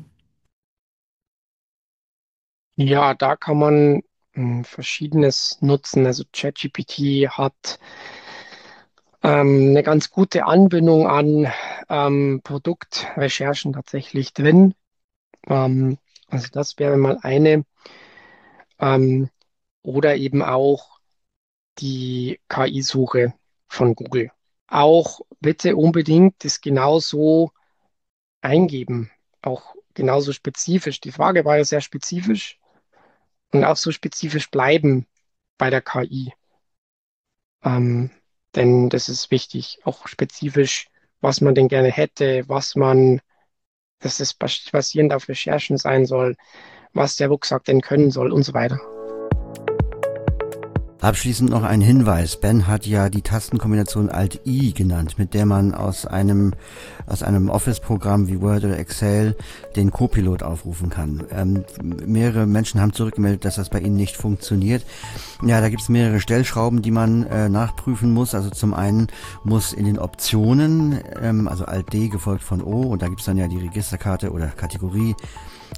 C: Ja, da kann man Verschiedenes nutzen. Also ChatGPT hat eine ganz gute Anbindung an Produktrecherchen tatsächlich drin. Also das wäre mal eine. Ähm, oder eben auch die KI-Suche von Google. Auch bitte unbedingt das genauso eingeben, auch genauso spezifisch. Die Frage war ja sehr spezifisch und auch so spezifisch bleiben bei der KI. Ähm, Denn das ist wichtig, auch spezifisch, was man denn gerne hätte, dass es basierend auf Recherchen sein soll, was der Rucksack denn können soll und so weiter.
A: Abschließend noch ein Hinweis. Ben hat ja die Tastenkombination Alt-I genannt, mit der man aus einem Office-Programm wie Word oder Excel den Copilot aufrufen kann. Mehrere Menschen haben zurückgemeldet, dass das bei ihnen nicht funktioniert. Ja, da gibt es mehrere Stellschrauben, die man nachprüfen muss. Also zum einen muss in den Optionen, also Alt-D gefolgt von O, und da gibt es dann ja die Registerkarte oder Kategorie,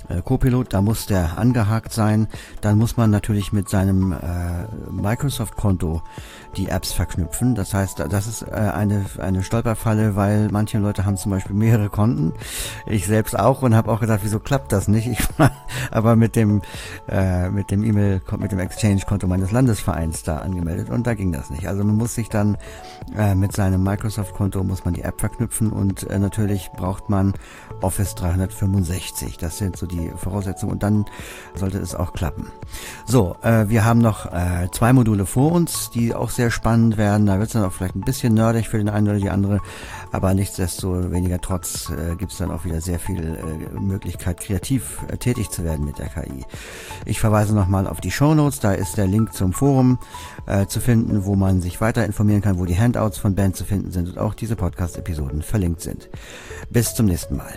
A: Copilot, da muss der angehakt sein. Dann muss man natürlich mit seinem Microsoft-Konto die Apps verknüpfen. Das heißt, das ist eine Stolperfalle, weil manche Leute haben zum Beispiel mehrere Konten. Ich selbst auch und habe auch gedacht, wieso klappt das nicht? Ich war aber mit dem Exchange-Konto meines Landesvereins da angemeldet und da ging das nicht. Also man muss sich dann mit seinem Microsoft-Konto muss man die App verknüpfen und natürlich braucht man Office 365. Das sind so die Voraussetzungen und dann sollte es auch klappen. So, wir haben noch 2 Module vor uns, die auch sehr spannend werden. Da wird es dann auch vielleicht ein bisschen nerdig für den einen oder die andere, aber nichtsdestoweniger trotz gibt es dann auch wieder sehr viel Möglichkeit, kreativ tätig zu werden mit der KI. Ich verweise nochmal auf die Shownotes, da ist der Link zum Forum zu finden, wo man sich weiter informieren kann, wo die Handouts von Ben zu finden sind und auch diese Podcast-Episoden verlinkt sind. Bis zum nächsten Mal.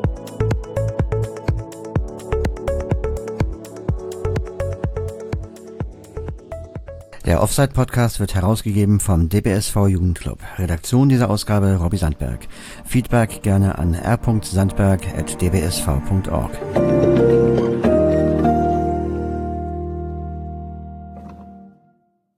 A: Der Offside-Podcast wird herausgegeben vom DBSV Jugendclub. Redaktion dieser Ausgabe Robby Sandberg. Feedback gerne an r.sandberg@dbsv.org.